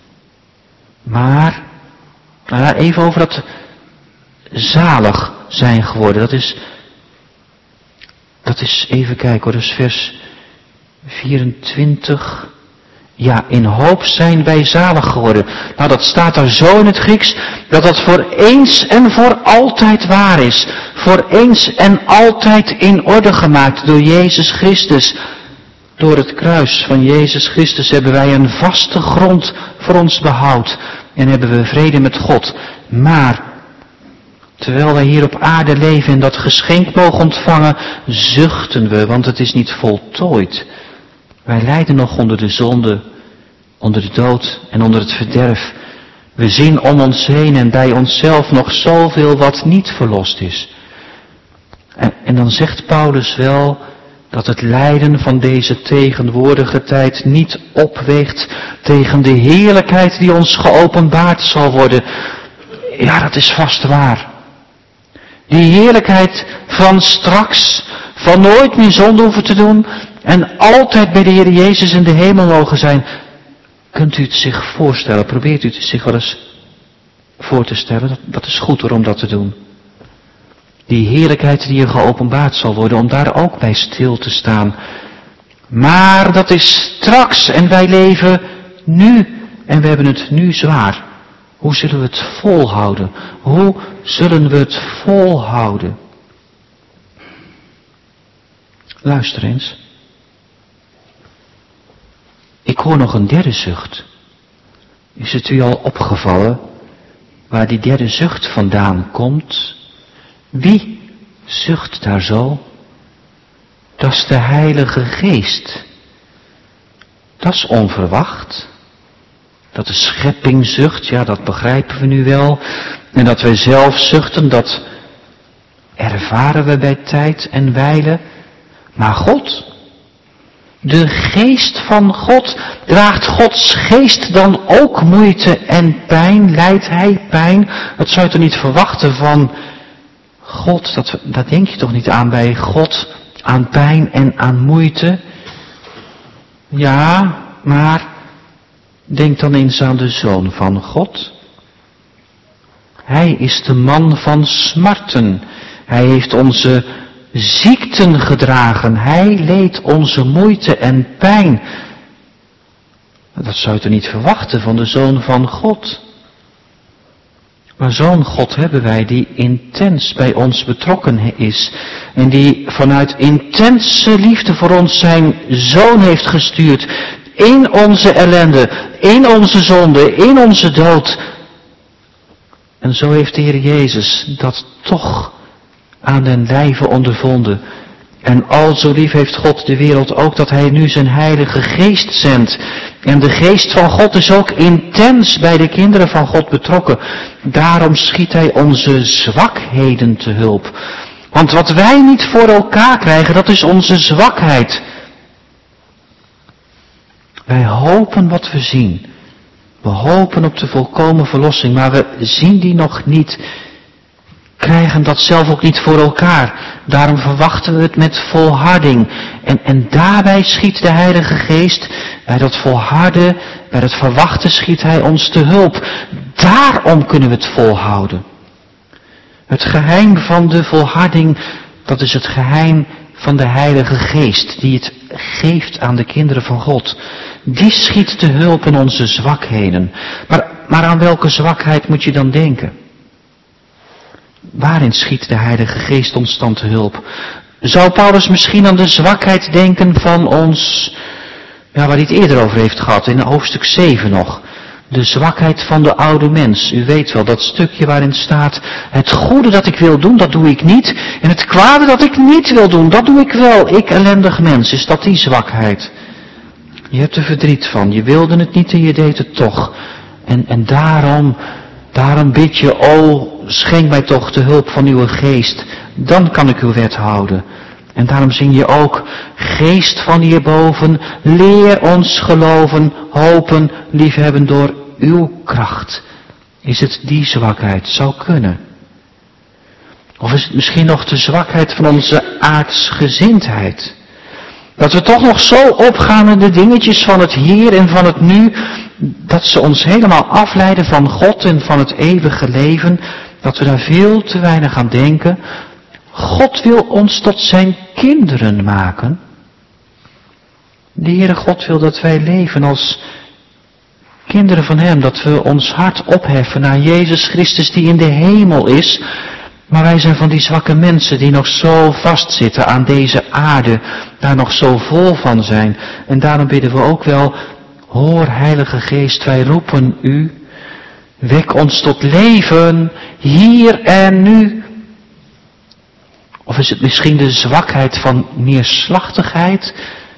Maar, nou ja, even over dat zalig zijn geworden. Dat is, dat is even kijken hoor, dat is vers vierentwintig. Ja, in hoop zijn wij zalig geworden. Nou, dat staat daar zo in het Grieks, dat dat voor eens en voor altijd waar is. Voor eens en altijd in orde gemaakt door Jezus Christus. Door het kruis van Jezus Christus hebben wij een vaste grond voor ons behoud. En hebben we vrede met God. Maar, terwijl wij hier op aarde leven en dat geschenk mogen ontvangen, zuchten we, want het is niet voltooid. Wij lijden nog onder de zonde, onder de dood en onder het verderf. We zien om ons heen en bij onszelf nog zoveel wat niet verlost is. En, en dan zegt Paulus wel dat het lijden van deze tegenwoordige tijd niet opweegt tegen de heerlijkheid die ons geopenbaard zal worden. Ja, dat is vast waar. Die heerlijkheid van straks, van nooit meer zonde hoeven te doen en altijd bij de Heer Jezus in de hemel mogen zijn. Kunt u het zich voorstellen? Probeert u het zich wel eens voor te stellen? Dat, dat is goed hoor, om dat te doen. Die heerlijkheid die er geopenbaard zal worden, om daar ook bij stil te staan. Maar dat is straks en wij leven nu en we hebben het nu zwaar. Hoe zullen we het volhouden? Hoe zullen we het volhouden? Luister eens. Ik hoor nog een derde zucht. Is het u al opgevallen waar die derde zucht vandaan komt? Wie zucht daar zo? Dat is de Heilige Geest. Dat is onverwacht. Dat de schepping zucht, ja, dat begrijpen we nu wel. En dat wij zelf zuchten, dat ervaren we bij tijd en wijle. Maar God, de Geest van God, draagt Gods Geest dan ook moeite en pijn? Lijdt Hij pijn? Dat zou je toch niet verwachten van God? Dat, dat denk je toch niet aan bij God, aan pijn en aan moeite? Ja, maar denk dan eens aan de Zoon van God. Hij is de man van smarten. Hij heeft onze ziekten gedragen. Hij leed onze moeite en pijn. Dat zou je toch niet verwachten van de Zoon van God? Maar zo'n God hebben wij die intens bij ons betrokken is. En die vanuit intense liefde voor ons zijn Zoon heeft gestuurd. In onze ellende, in onze zonde, in onze dood. En zo heeft de Heer Jezus dat toch aan den lijve ondervonden. En al zo lief heeft God de wereld ook dat Hij nu zijn Heilige Geest zendt. En de Geest van God is ook intens bij de kinderen van God betrokken. Daarom schiet Hij onze zwakheden te hulp. Want wat wij niet voor elkaar krijgen, dat is onze zwakheid. Wij hopen wat we zien. We hopen op de volkomen verlossing, maar we zien die nog niet. Krijgen dat zelf ook niet voor elkaar. Daarom verwachten we het met volharding. En, en daarbij schiet de Heilige Geest, bij dat volharden, bij dat verwachten schiet Hij ons te hulp. Daarom kunnen we het volhouden. Het geheim van de volharding, dat is het geheim van de Heilige Geest, die het geeft aan de kinderen van God. Die schiet te hulp in onze zwakheden. Maar, maar aan welke zwakheid moet je dan denken? Waarin schiet de Heilige Geest ons dan te hulp? Zou Paulus misschien aan de zwakheid denken van ons, ja, waar hij het eerder over heeft gehad, in hoofdstuk zeven nog. De zwakheid van de oude mens. U weet wel, dat stukje waarin staat, het goede dat ik wil doen, dat doe ik niet. En het kwade dat ik niet wil doen, dat doe ik wel. Ik ellendig mens, is dat die zwakheid? Je hebt er verdriet van, je wilde het niet en je deed het toch. En, en daarom, daarom bid je, o, schenk mij toch de hulp van uw geest. Dan kan ik uw wet houden. En daarom zing je ook, geest van hierboven, leer ons geloven, hopen, liefhebben door uw kracht. Is het die zwakheid? Zou kunnen. Of is het misschien nog de zwakheid van onze aardsgezindheid? Dat we toch nog zo opgaan in de dingetjes van het hier en van het nu, dat ze ons helemaal afleiden van God en van het eeuwige leven, dat we daar veel te weinig aan denken. God wil ons tot zijn kinderen maken. De Heere God wil dat wij leven als kinderen van Hem, dat we ons hart opheffen naar Jezus Christus die in de hemel is. Maar wij zijn van die zwakke mensen die nog zo vastzitten aan deze aarde, daar nog zo vol van zijn. En daarom bidden we ook wel, hoor Heilige Geest, wij roepen u, wek ons tot leven, hier en nu. Of is het misschien de zwakheid van neerslachtigheid?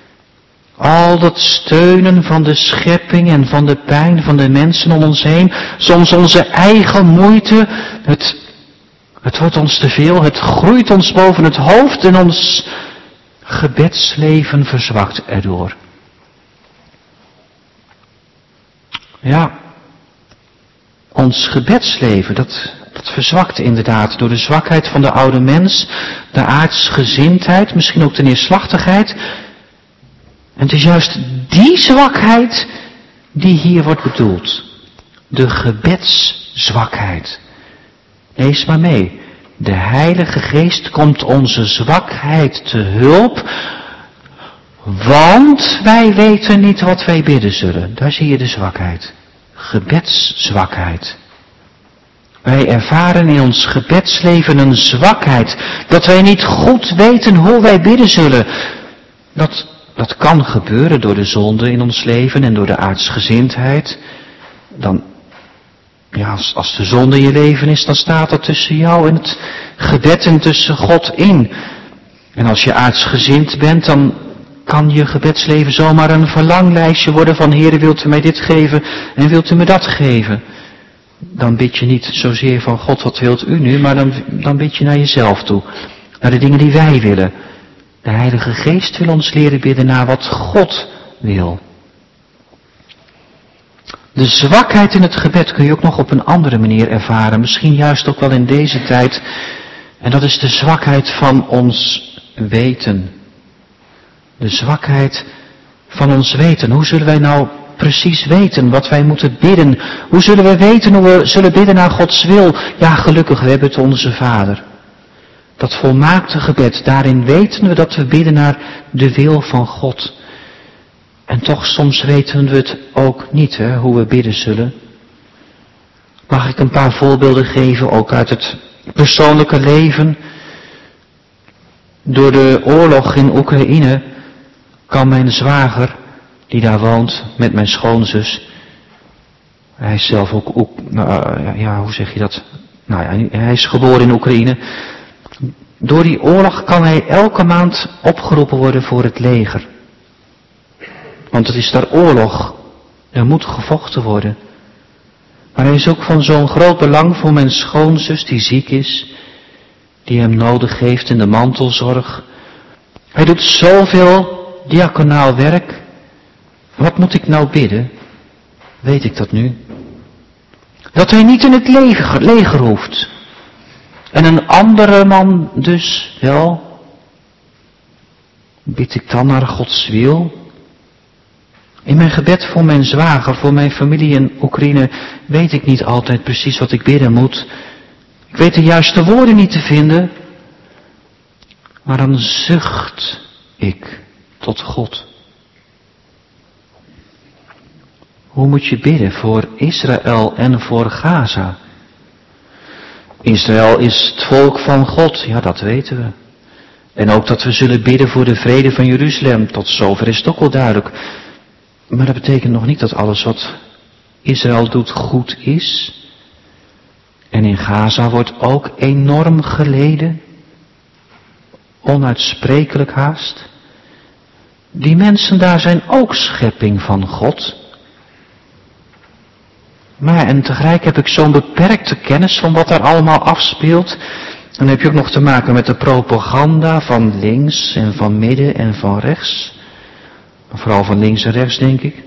Al dat steunen van de schepping en van de pijn van de mensen om ons heen. Soms onze eigen moeite. Het, het wordt ons te veel. Het groeit ons boven het hoofd en ons gebedsleven verzwakt erdoor. Ja, ons gebedsleven, dat... Dat verzwakt inderdaad door de zwakheid van de oude mens, de aardsgezindheid, misschien ook de neerslachtigheid. En het is juist die zwakheid die hier wordt bedoeld. De gebedszwakheid. Lees maar mee. De Heilige Geest komt onze zwakheid te hulp, want wij weten niet wat wij bidden zullen. Daar zie je de zwakheid. Gebedszwakheid. Wij ervaren in ons gebedsleven een zwakheid, dat wij niet goed weten hoe wij bidden zullen. Dat, dat kan gebeuren door de zonde in ons leven en door de aardsgezindheid. Dan, ja, als, als de zonde in je leven is, dan staat dat tussen jou en het gebed en tussen God in. En als je aardsgezind bent, dan kan je gebedsleven zomaar een verlanglijstje worden van, Heere, wilt u mij dit geven en wilt u me dat geven? Dan bid je niet zozeer van God, wat wilt u nu, maar dan, dan bid je naar jezelf toe. Naar de dingen die wij willen. De Heilige Geest wil ons leren bidden naar wat God wil. De zwakheid in het gebed kun je ook nog op een andere manier ervaren. Misschien juist ook wel in deze tijd. En dat is de zwakheid van ons weten. De zwakheid van ons weten. Hoe zullen wij nou precies weten wat wij moeten bidden? Hoe zullen we weten hoe we zullen bidden naar Gods wil? Ja, gelukkig, we hebben het onze Vader. Dat volmaakte gebed, daarin weten we dat we bidden naar de wil van God. En toch soms weten we het ook niet, hè, hoe we bidden zullen. Mag ik een paar voorbeelden geven, ook uit het persoonlijke leven? Door de oorlog in Oekraïne kan mijn zwager, die daar woont, met mijn schoonzus, hij is zelf ook, ook nou, ja, hoe zeg je dat? Nou ja, hij is geboren in Oekraïne. Door die oorlog kan hij elke maand opgeroepen worden voor het leger. Want het is daar oorlog. Er moet gevochten worden. Maar hij is ook van zo'n groot belang voor mijn schoonzus die ziek is, die hem nodig heeft in de mantelzorg. Hij doet zoveel diaconaal werk. Wat moet ik nou bidden? Weet ik dat nu? Dat hij niet in het leger, leger hoeft. En een andere man dus wel. Bid ik dan naar Gods wil? In mijn gebed voor mijn zwager, voor mijn familie in Oekraïne, weet ik niet altijd precies wat ik bidden moet. Ik weet de juiste woorden niet te vinden, maar dan zucht ik tot God. Hoe moet je bidden voor Israël en voor Gaza? Israël is het volk van God, ja, dat weten we. En ook dat we zullen bidden voor de vrede van Jeruzalem, tot zover is het ook wel duidelijk. Maar dat betekent nog niet dat alles wat Israël doet goed is. En in Gaza wordt ook enorm geleden, onuitsprekelijk haast. Die mensen daar zijn ook schepping van God. Maar en tegelijk heb ik zo'n beperkte kennis van wat daar allemaal afspeelt. En dan heb je ook nog te maken met de propaganda van links en van midden en van rechts. Vooral van links en rechts, denk ik.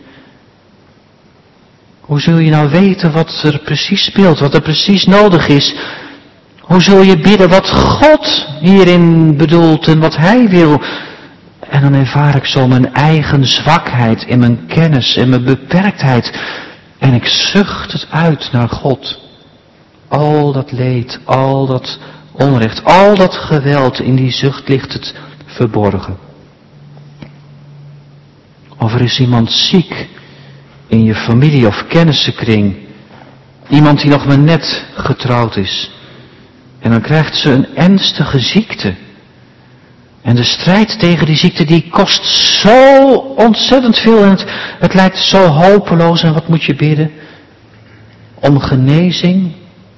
Hoe zul je nou weten wat er precies speelt, wat er precies nodig is? Hoe zul je bidden wat God hierin bedoelt en wat Hij wil? En dan ervaar ik zo mijn eigen zwakheid in mijn kennis en mijn beperktheid. En ik zucht het uit naar God. Al dat leed, al dat onrecht, al dat geweld, in die zucht ligt het verborgen. Of er is iemand ziek in je familie of kennissenkring. Iemand die nog maar net getrouwd is. En dan krijgt ze een ernstige ziekte. En de strijd tegen die ziekte die kost zo ontzettend veel. En het, het lijkt zo hopeloos. En wat moet je bidden? Om genezing.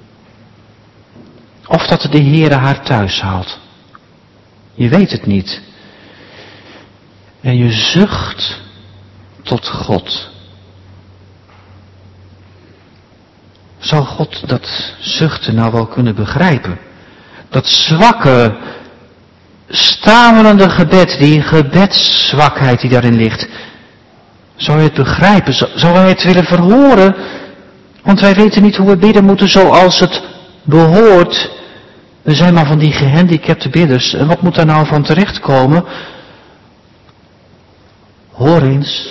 Of dat de Heere haar thuis haalt. Je weet het niet. En je zucht tot God. Zou God dat zuchten nou wel kunnen begrijpen? Dat zwakke, stamelende gebed, die gebedszwakheid die daarin ligt. Zou je het begrijpen? Zou hij het willen verhoren? Want wij weten niet hoe we bidden moeten zoals het behoort. We zijn maar van die gehandicapte bidders. En wat moet daar nou van terechtkomen? Hoor eens.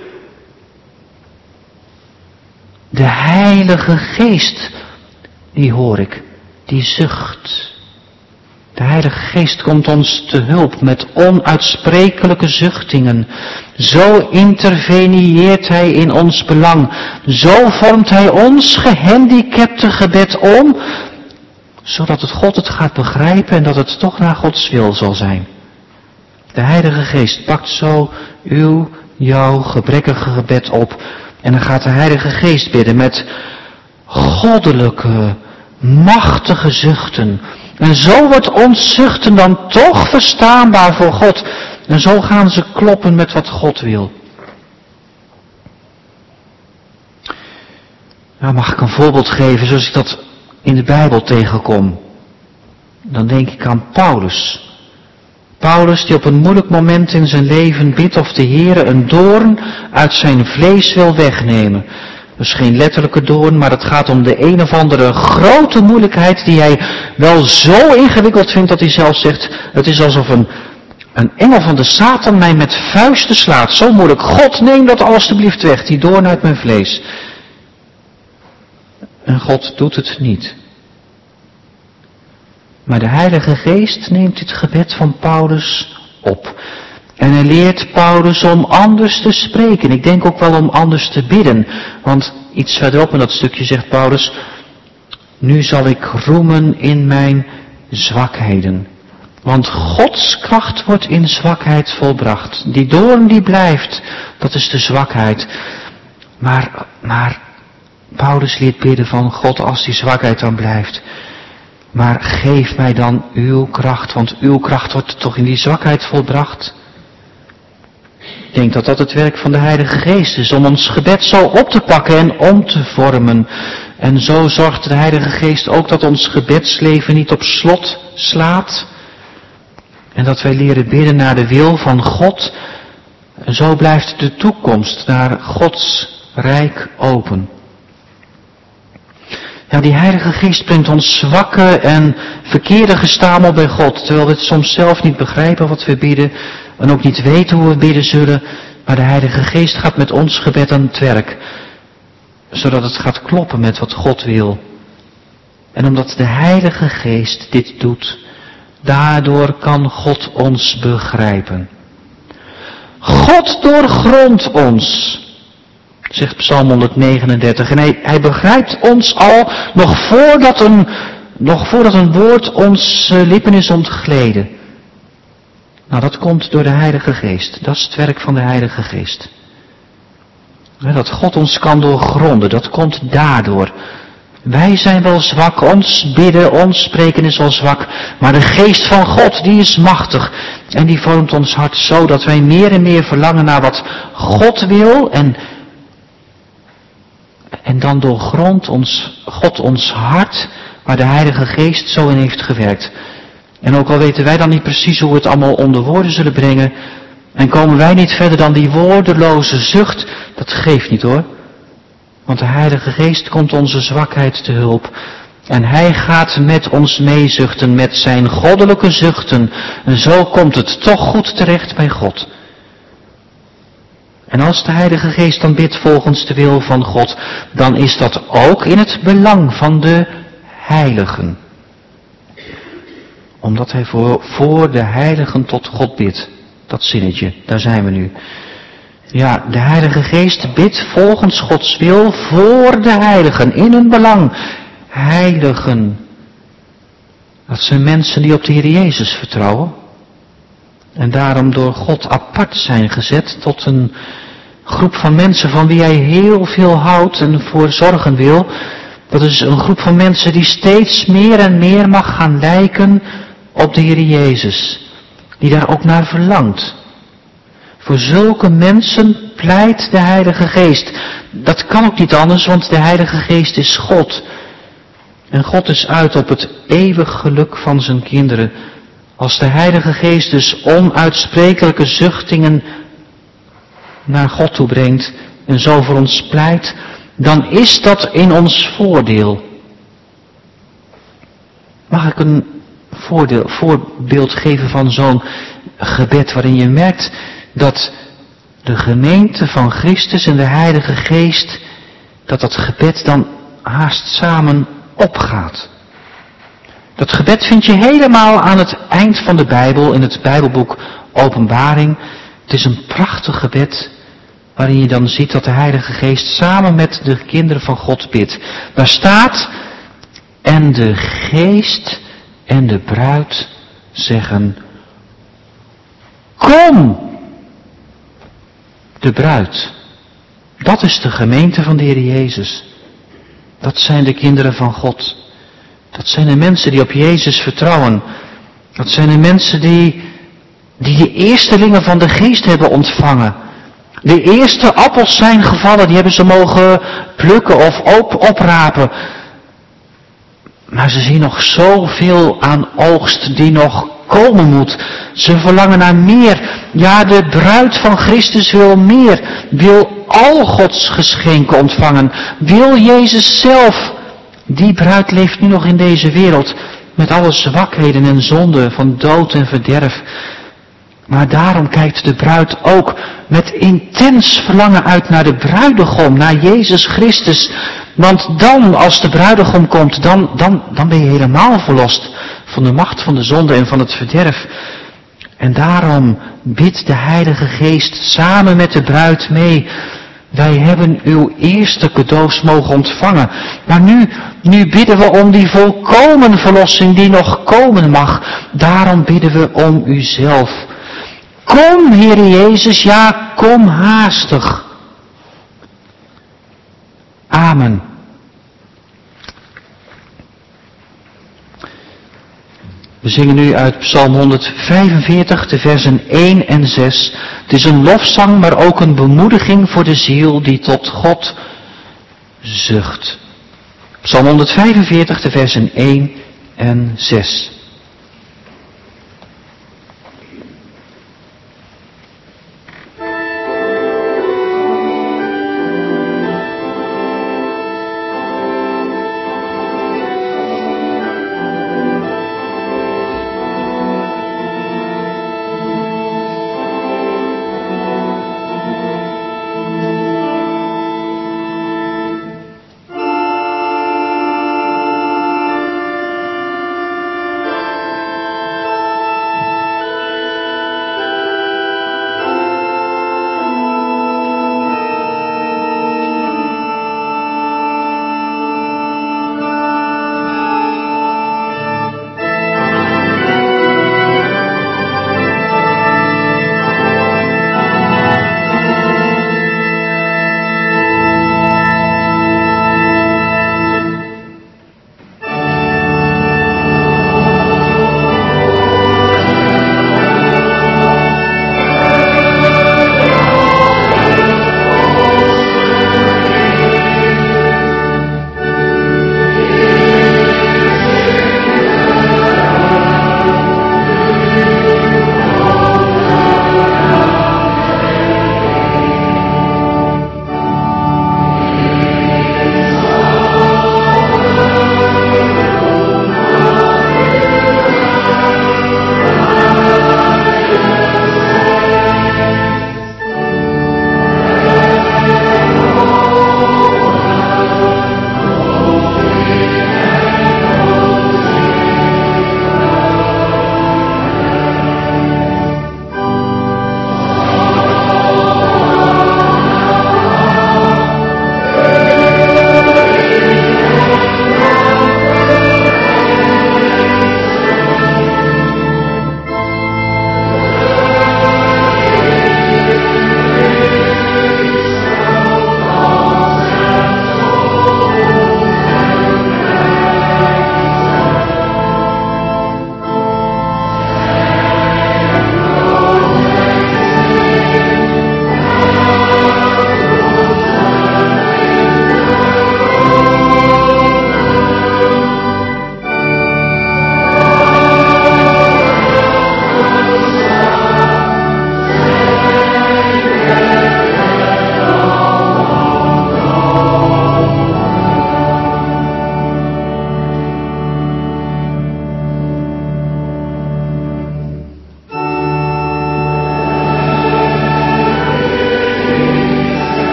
De Heilige Geest, die hoor ik, die zucht. De Heilige Geest komt ons te hulp met onuitsprekelijke zuchtingen. Zo intervenieert Hij in ons belang. Zo vormt Hij ons gehandicapte gebed om, zodat het God het gaat begrijpen en dat het toch naar Gods wil zal zijn. De Heilige Geest pakt zo uw, jouw gebrekkige gebed op. En dan gaat de Heilige Geest bidden met goddelijke, machtige zuchten. En zo wordt ons zuchten dan toch verstaanbaar voor God. En zo gaan ze kloppen met wat God wil. Nou, mag ik een voorbeeld geven zoals ik dat in de Bijbel tegenkom? Dan denk ik aan Paulus. Paulus die op een moeilijk moment in zijn leven bidt of de Heere een doorn uit zijn vlees wil wegnemen. Dus geen letterlijke doorn, maar het gaat om de een of andere grote moeilijkheid die hij wel zo ingewikkeld vindt dat hij zelf zegt, het is alsof een, een engel van de Satan mij met vuisten slaat. Zo moeilijk. God, neem dat alstublieft weg, die doorn uit mijn vlees. En God doet het niet. Maar de Heilige Geest neemt dit gebed van Paulus op. En hij leert Paulus om anders te spreken. Ik denk ook wel om anders te bidden. Want iets verderop in dat stukje zegt Paulus, nu zal ik roemen in mijn zwakheden. Want Gods kracht wordt in zwakheid volbracht. Die doorn die blijft, dat is de zwakheid. Maar, maar Paulus leert bidden van God als die zwakheid dan blijft. Maar geef mij dan uw kracht, want uw kracht wordt toch in die zwakheid volbracht. Ik denk dat dat het werk van de Heilige Geest is, om ons gebed zo op te pakken en om te vormen. En zo zorgt de Heilige Geest ook dat ons gebedsleven niet op slot slaat. En dat wij leren bidden naar de wil van God. En zo blijft de toekomst naar Gods rijk open. Ja, die Heilige Geest brengt ons zwakke en verkeerde gestamel bij God. Terwijl we het soms zelf niet begrijpen wat we bidden. En ook niet weten hoe we bidden zullen. Maar de Heilige Geest gaat met ons gebed aan het werk. Zodat het gaat kloppen met wat God wil. En omdat de Heilige Geest dit doet, daardoor kan God ons begrijpen. God doorgrondt ons, zegt Psalm honderdnegenendertig. En hij, hij begrijpt ons al nog voordat een, nog voordat een woord ons lippen is ontgleden. Nou, dat komt door de Heilige Geest. Dat is het werk van de Heilige Geest. Dat God ons kan doorgronden, dat komt daardoor. Wij zijn wel zwak, ons bidden, ons spreken is wel zwak, maar de Geest van God, die is machtig. En die vormt ons hart zo dat wij meer en meer verlangen naar wat God wil. En, en dan doorgrondt ons, God ons hart, waar de Heilige Geest zo in heeft gewerkt. En ook al weten wij dan niet precies hoe we het allemaal onder woorden zullen brengen, en komen wij niet verder dan die woordeloze zucht, dat geeft niet hoor. Want de Heilige Geest komt onze zwakheid te hulp. En Hij gaat met ons meezuchten met zijn goddelijke zuchten. En zo komt het toch goed terecht bij God. En als de Heilige Geest dan bidt volgens de wil van God, dan is dat ook in het belang van de heiligen. Omdat Hij voor, voor de heiligen tot God bidt. Dat zinnetje, daar zijn we nu. Ja, de Heilige Geest bidt volgens Gods wil voor de heiligen, in hun belang. Heiligen, dat zijn mensen die op de Heer Jezus vertrouwen. En daarom door God apart zijn gezet tot een groep van mensen van wie Hij heel veel houdt en voor zorgen wil. Dat is een groep van mensen die steeds meer en meer mag gaan lijken op de Heer Jezus. Die daar ook naar verlangt. Voor zulke mensen pleit de Heilige Geest. Dat kan ook niet anders, want de Heilige Geest is God. En God is uit op het eeuwig geluk van zijn kinderen. Als de Heilige Geest dus onuitsprekelijke zuchtingen naar God toe brengt en zo voor ons pleit, dan is dat in ons voordeel. Mag ik een voordeel, voorbeeld geven van zo'n gebed waarin je merkt dat de gemeente van Christus en de Heilige Geest, dat dat gebed dan haast samen opgaat. Dat gebed vind je helemaal aan het eind van de Bijbel, in het Bijbelboek Openbaring. Het is een prachtig gebed, waarin je dan ziet dat de Heilige Geest samen met de kinderen van God bidt. Daar staat, en de Geest en de bruid zeggen, kom! De bruid, dat is de gemeente van de Heer Jezus. Dat zijn de kinderen van God. Dat zijn de mensen die op Jezus vertrouwen. Dat zijn de mensen die, die de eerstelingen van de Geest hebben ontvangen. De eerste appels zijn gevallen, die hebben ze mogen plukken of op, oprapen. Maar ze zien nog zoveel aan oogst die nog komen moet. Ze verlangen naar meer. Ja, de bruid van Christus wil meer. Wil al Gods geschenken ontvangen. Wil Jezus zelf. Die bruid leeft nu nog in deze wereld. Met alle zwakheden en zonden van dood en verderf. Maar daarom kijkt de bruid ook met intens verlangen uit naar de bruidegom. Naar Jezus Christus. Want dan, als de bruidegom komt, dan, dan, dan ben je helemaal verlost van de macht van de zonde en van het verderf. En daarom bidt de Heilige Geest samen met de bruid mee. Wij hebben uw eerste cadeaus mogen ontvangen. Maar nu, nu bidden we om die volkomen verlossing die nog komen mag. Daarom bidden we om uzelf. Kom, Heer Jezus, ja, kom haastig. Amen. We zingen nu uit Psalm honderdvijfenveertig, de versen één en zes. Het is een lofzang, maar ook een bemoediging voor de ziel die tot God zucht. Psalm honderdvijfenveertig, de versen één en zes.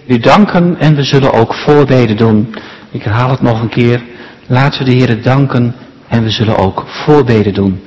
u danken en we zullen ook voorbeden doen. Ik herhaal het nog een keer. Laten we de Heere danken en we zullen ook voorbeden doen.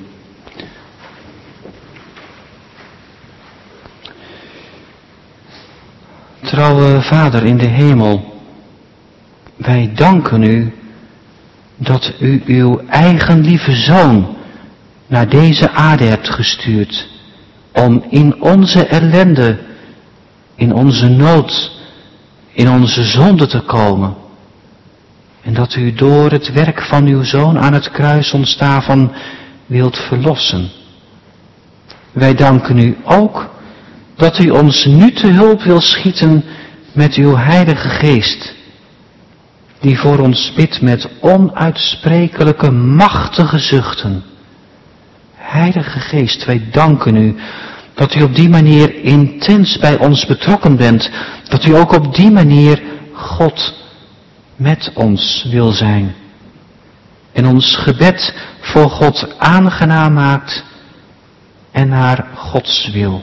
Trouwe Vader in de hemel, wij danken u dat u uw eigen lieve Zoon naar deze aarde hebt gestuurd, om in onze ellende, in onze nood, in onze zonde te komen. En dat u door het werk van uw Zoon aan het kruis ons daarvan wilt verlossen. Wij danken u ook dat u ons nu te hulp wil schieten met uw Heilige Geest, die voor ons bidt met onuitsprekelijke machtige zuchten. Heilige Geest, wij danken u dat u op die manier intens bij ons betrokken bent, dat u ook op die manier God met ons wil zijn en ons gebed voor God aangenaam maakt en naar Gods wil.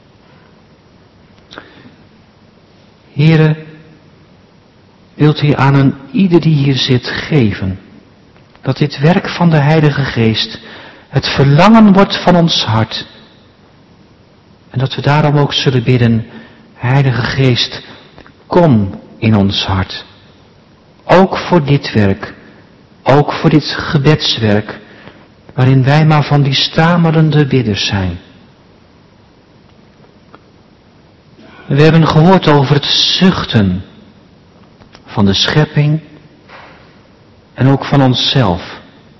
Heere, wilt u aan een ieder die hier zit geven, dat dit werk van de Heilige Geest het verlangen wordt van ons hart. En dat we daarom ook zullen bidden, Heilige Geest, kom in ons hart. Ook voor dit werk, ook voor dit gebedswerk, waarin wij maar van die stamelende bidders zijn. We hebben gehoord over het zuchten van de schepping en ook van onszelf.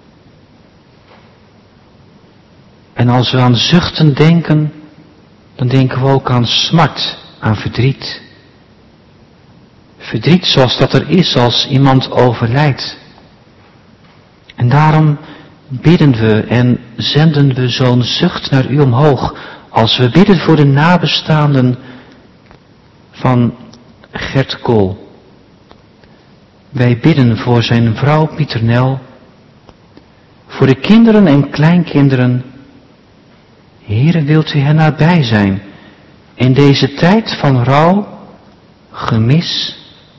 En als we aan zuchten denken, dan denken we ook aan smart, aan verdriet. Verdriet zoals dat er is als iemand overlijdt. En daarom bidden we en zenden we zo'n zucht naar u omhoog, als we bidden voor de nabestaanden van Gert Kool. Wij bidden voor zijn vrouw Pieternel, voor de kinderen en kleinkinderen. Heere, wilt u hen nabij zijn in deze tijd van rouw, gemis.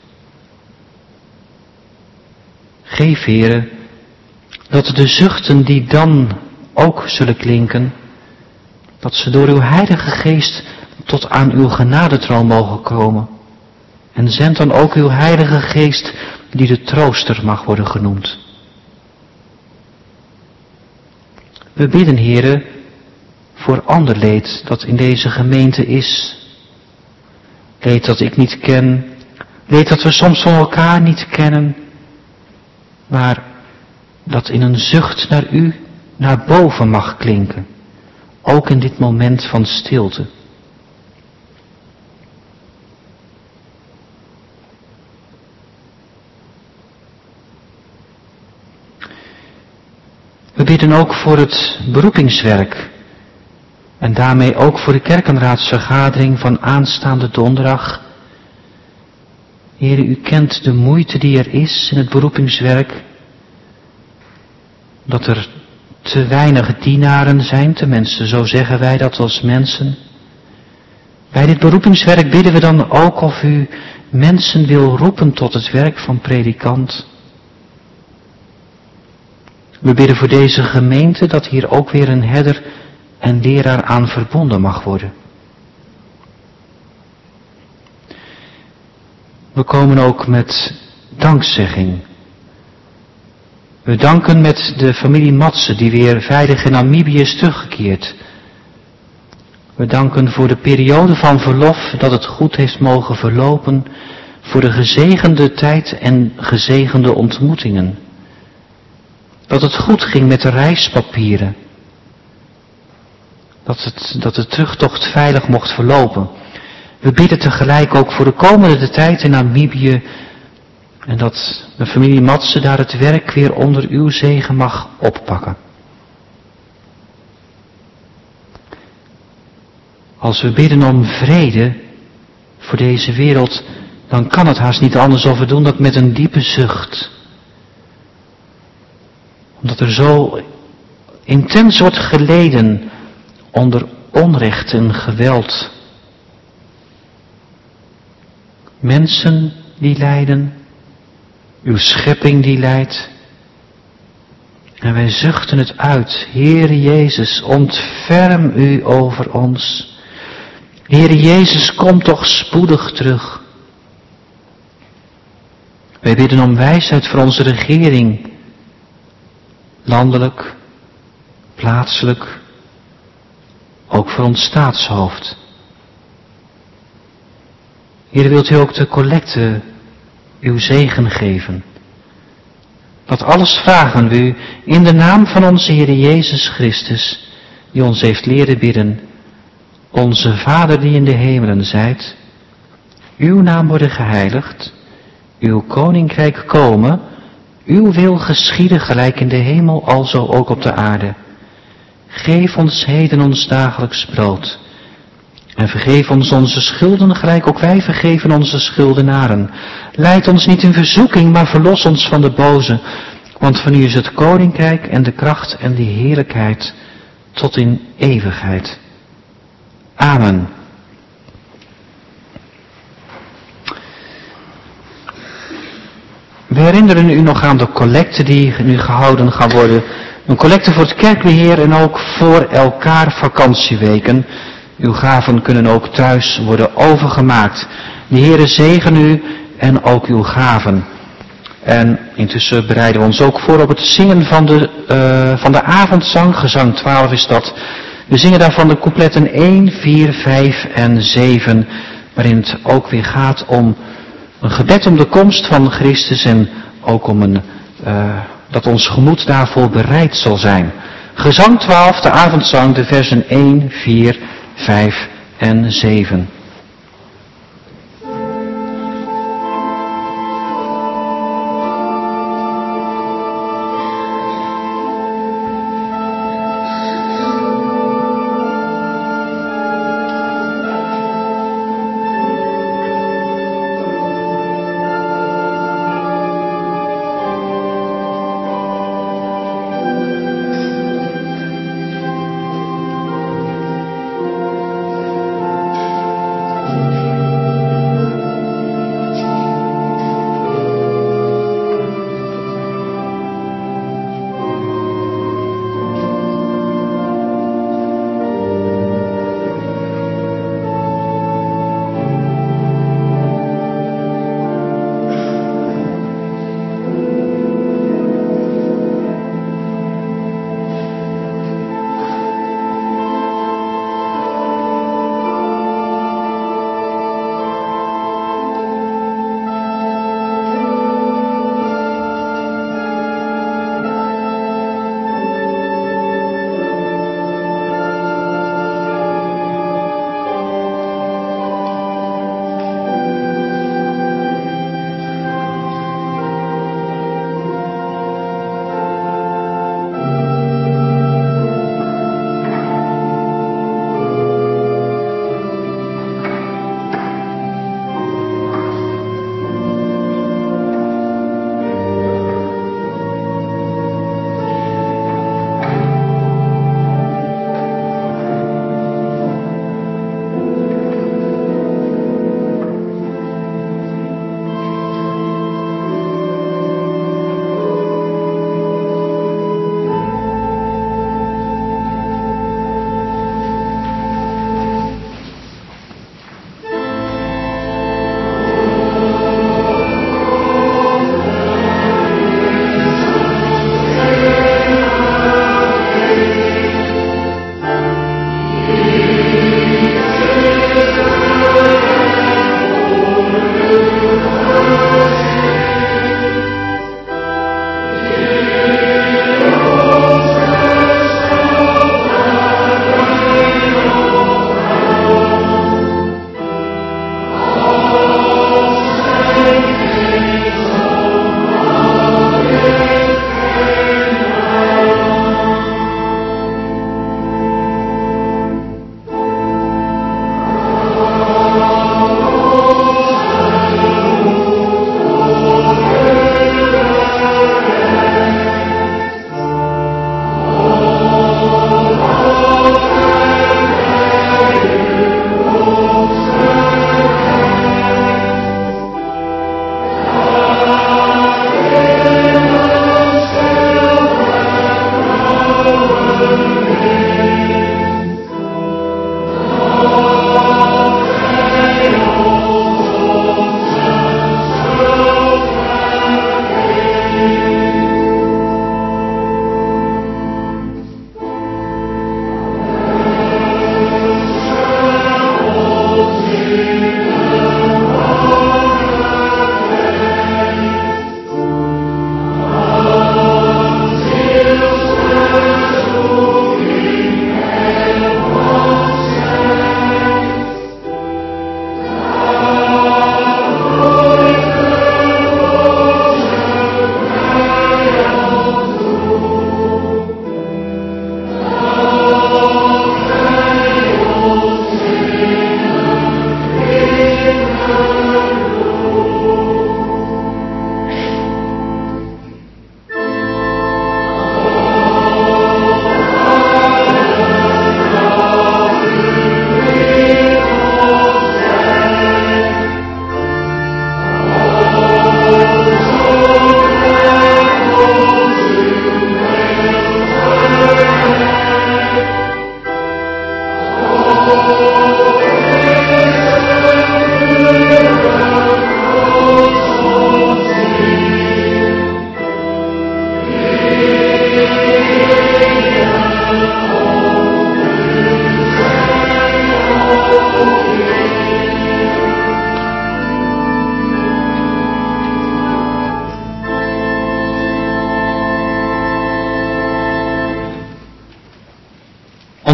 Geef, Heere, dat de zuchten die dan ook zullen klinken, dat ze door uw Heilige Geest tot aan uw genadetroon mogen komen. En zend dan ook uw Heilige Geest die de trooster mag worden genoemd. We bidden, Heere, voor ander leed dat in deze gemeente is. Leed dat ik niet ken, leed dat we soms van elkaar niet kennen, maar dat in een zucht naar u naar boven mag klinken, ook in dit moment van stilte. We bidden ook voor het beroepingswerk en daarmee ook voor de kerkenraadsvergadering van aanstaande donderdag. Heere, u kent de moeite die er is in het beroepingswerk, dat er te weinig dienaren zijn, tenminste zo zeggen wij dat als mensen. Bij dit beroepingswerk bidden we dan ook of u mensen wil roepen tot het werk van predikant. We bidden voor deze gemeente dat hier ook weer een herder en leraar aan verbonden mag worden. We komen ook met dankzegging. We danken met de familie Matsen die weer veilig in Namibië is teruggekeerd. We danken voor de periode van verlof dat het goed heeft mogen verlopen, voor de gezegende tijd en gezegende ontmoetingen. Dat het goed ging met de reispapieren. Dat, het, dat de terugtocht veilig mocht verlopen. We bidden tegelijk ook voor de komende tijd in Namibië. En dat de familie Matsen daar het werk weer onder uw zegen mag oppakken. Als we bidden om vrede voor deze wereld, dan kan het haast niet anders of we doen dat met een diepe zucht. Omdat er zo intens wordt geleden onder onrecht en geweld. mensen die lijden, uw schepping die lijdt. En wij zuchten het uit, Heere Jezus, ontferm u over ons. Heere Jezus, kom toch spoedig terug. Wij bidden om wijsheid voor onze regering, landelijk, plaatselijk, ook voor ons staatshoofd. Heer, wilt u ook de collecte uw zegen geven? Dat alles vragen we u in de naam van onze Heer Jezus Christus, die ons heeft leren bidden. Onze Vader die in de hemelen zijt, uw naam worden geheiligd, uw koninkrijk komen, uw wil geschieden gelijk in de hemel, alzo ook op de aarde. Geef ons heden ons dagelijks brood. En vergeef ons onze schulden, gelijk ook wij vergeven onze schuldenaren. Leid ons niet in verzoeking, maar verlos ons van de boze. Want van u is het koninkrijk en de kracht en de heerlijkheid tot in eeuwigheid. Amen. We herinneren u nog aan de collecte die nu gehouden gaan worden. Een collecte voor het kerkbeheer en ook voor elkaar vakantieweken. Uw gaven kunnen ook thuis worden overgemaakt. De Heere zegen u en ook uw gaven. En intussen bereiden we ons ook voor op het zingen van de, uh, van de avondzang. Gezang twaalf is dat. We zingen daarvan de coupletten één, vier, vijf en zeven. Waarin het ook weer gaat om een gebed om de komst van Christus. En ook om een, uh, dat ons gemoed daarvoor bereid zal zijn. Gezang twaalf, de avondzang, de versen één, vier, vijf en zeven.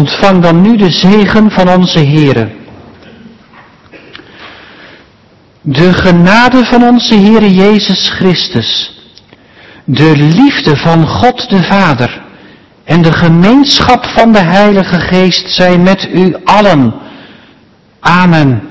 Ontvang dan nu de zegen van onze Heere. De genade van onze Heere Jezus Christus, de liefde van God de Vader en de gemeenschap van de Heilige Geest zijn met u allen. Amen.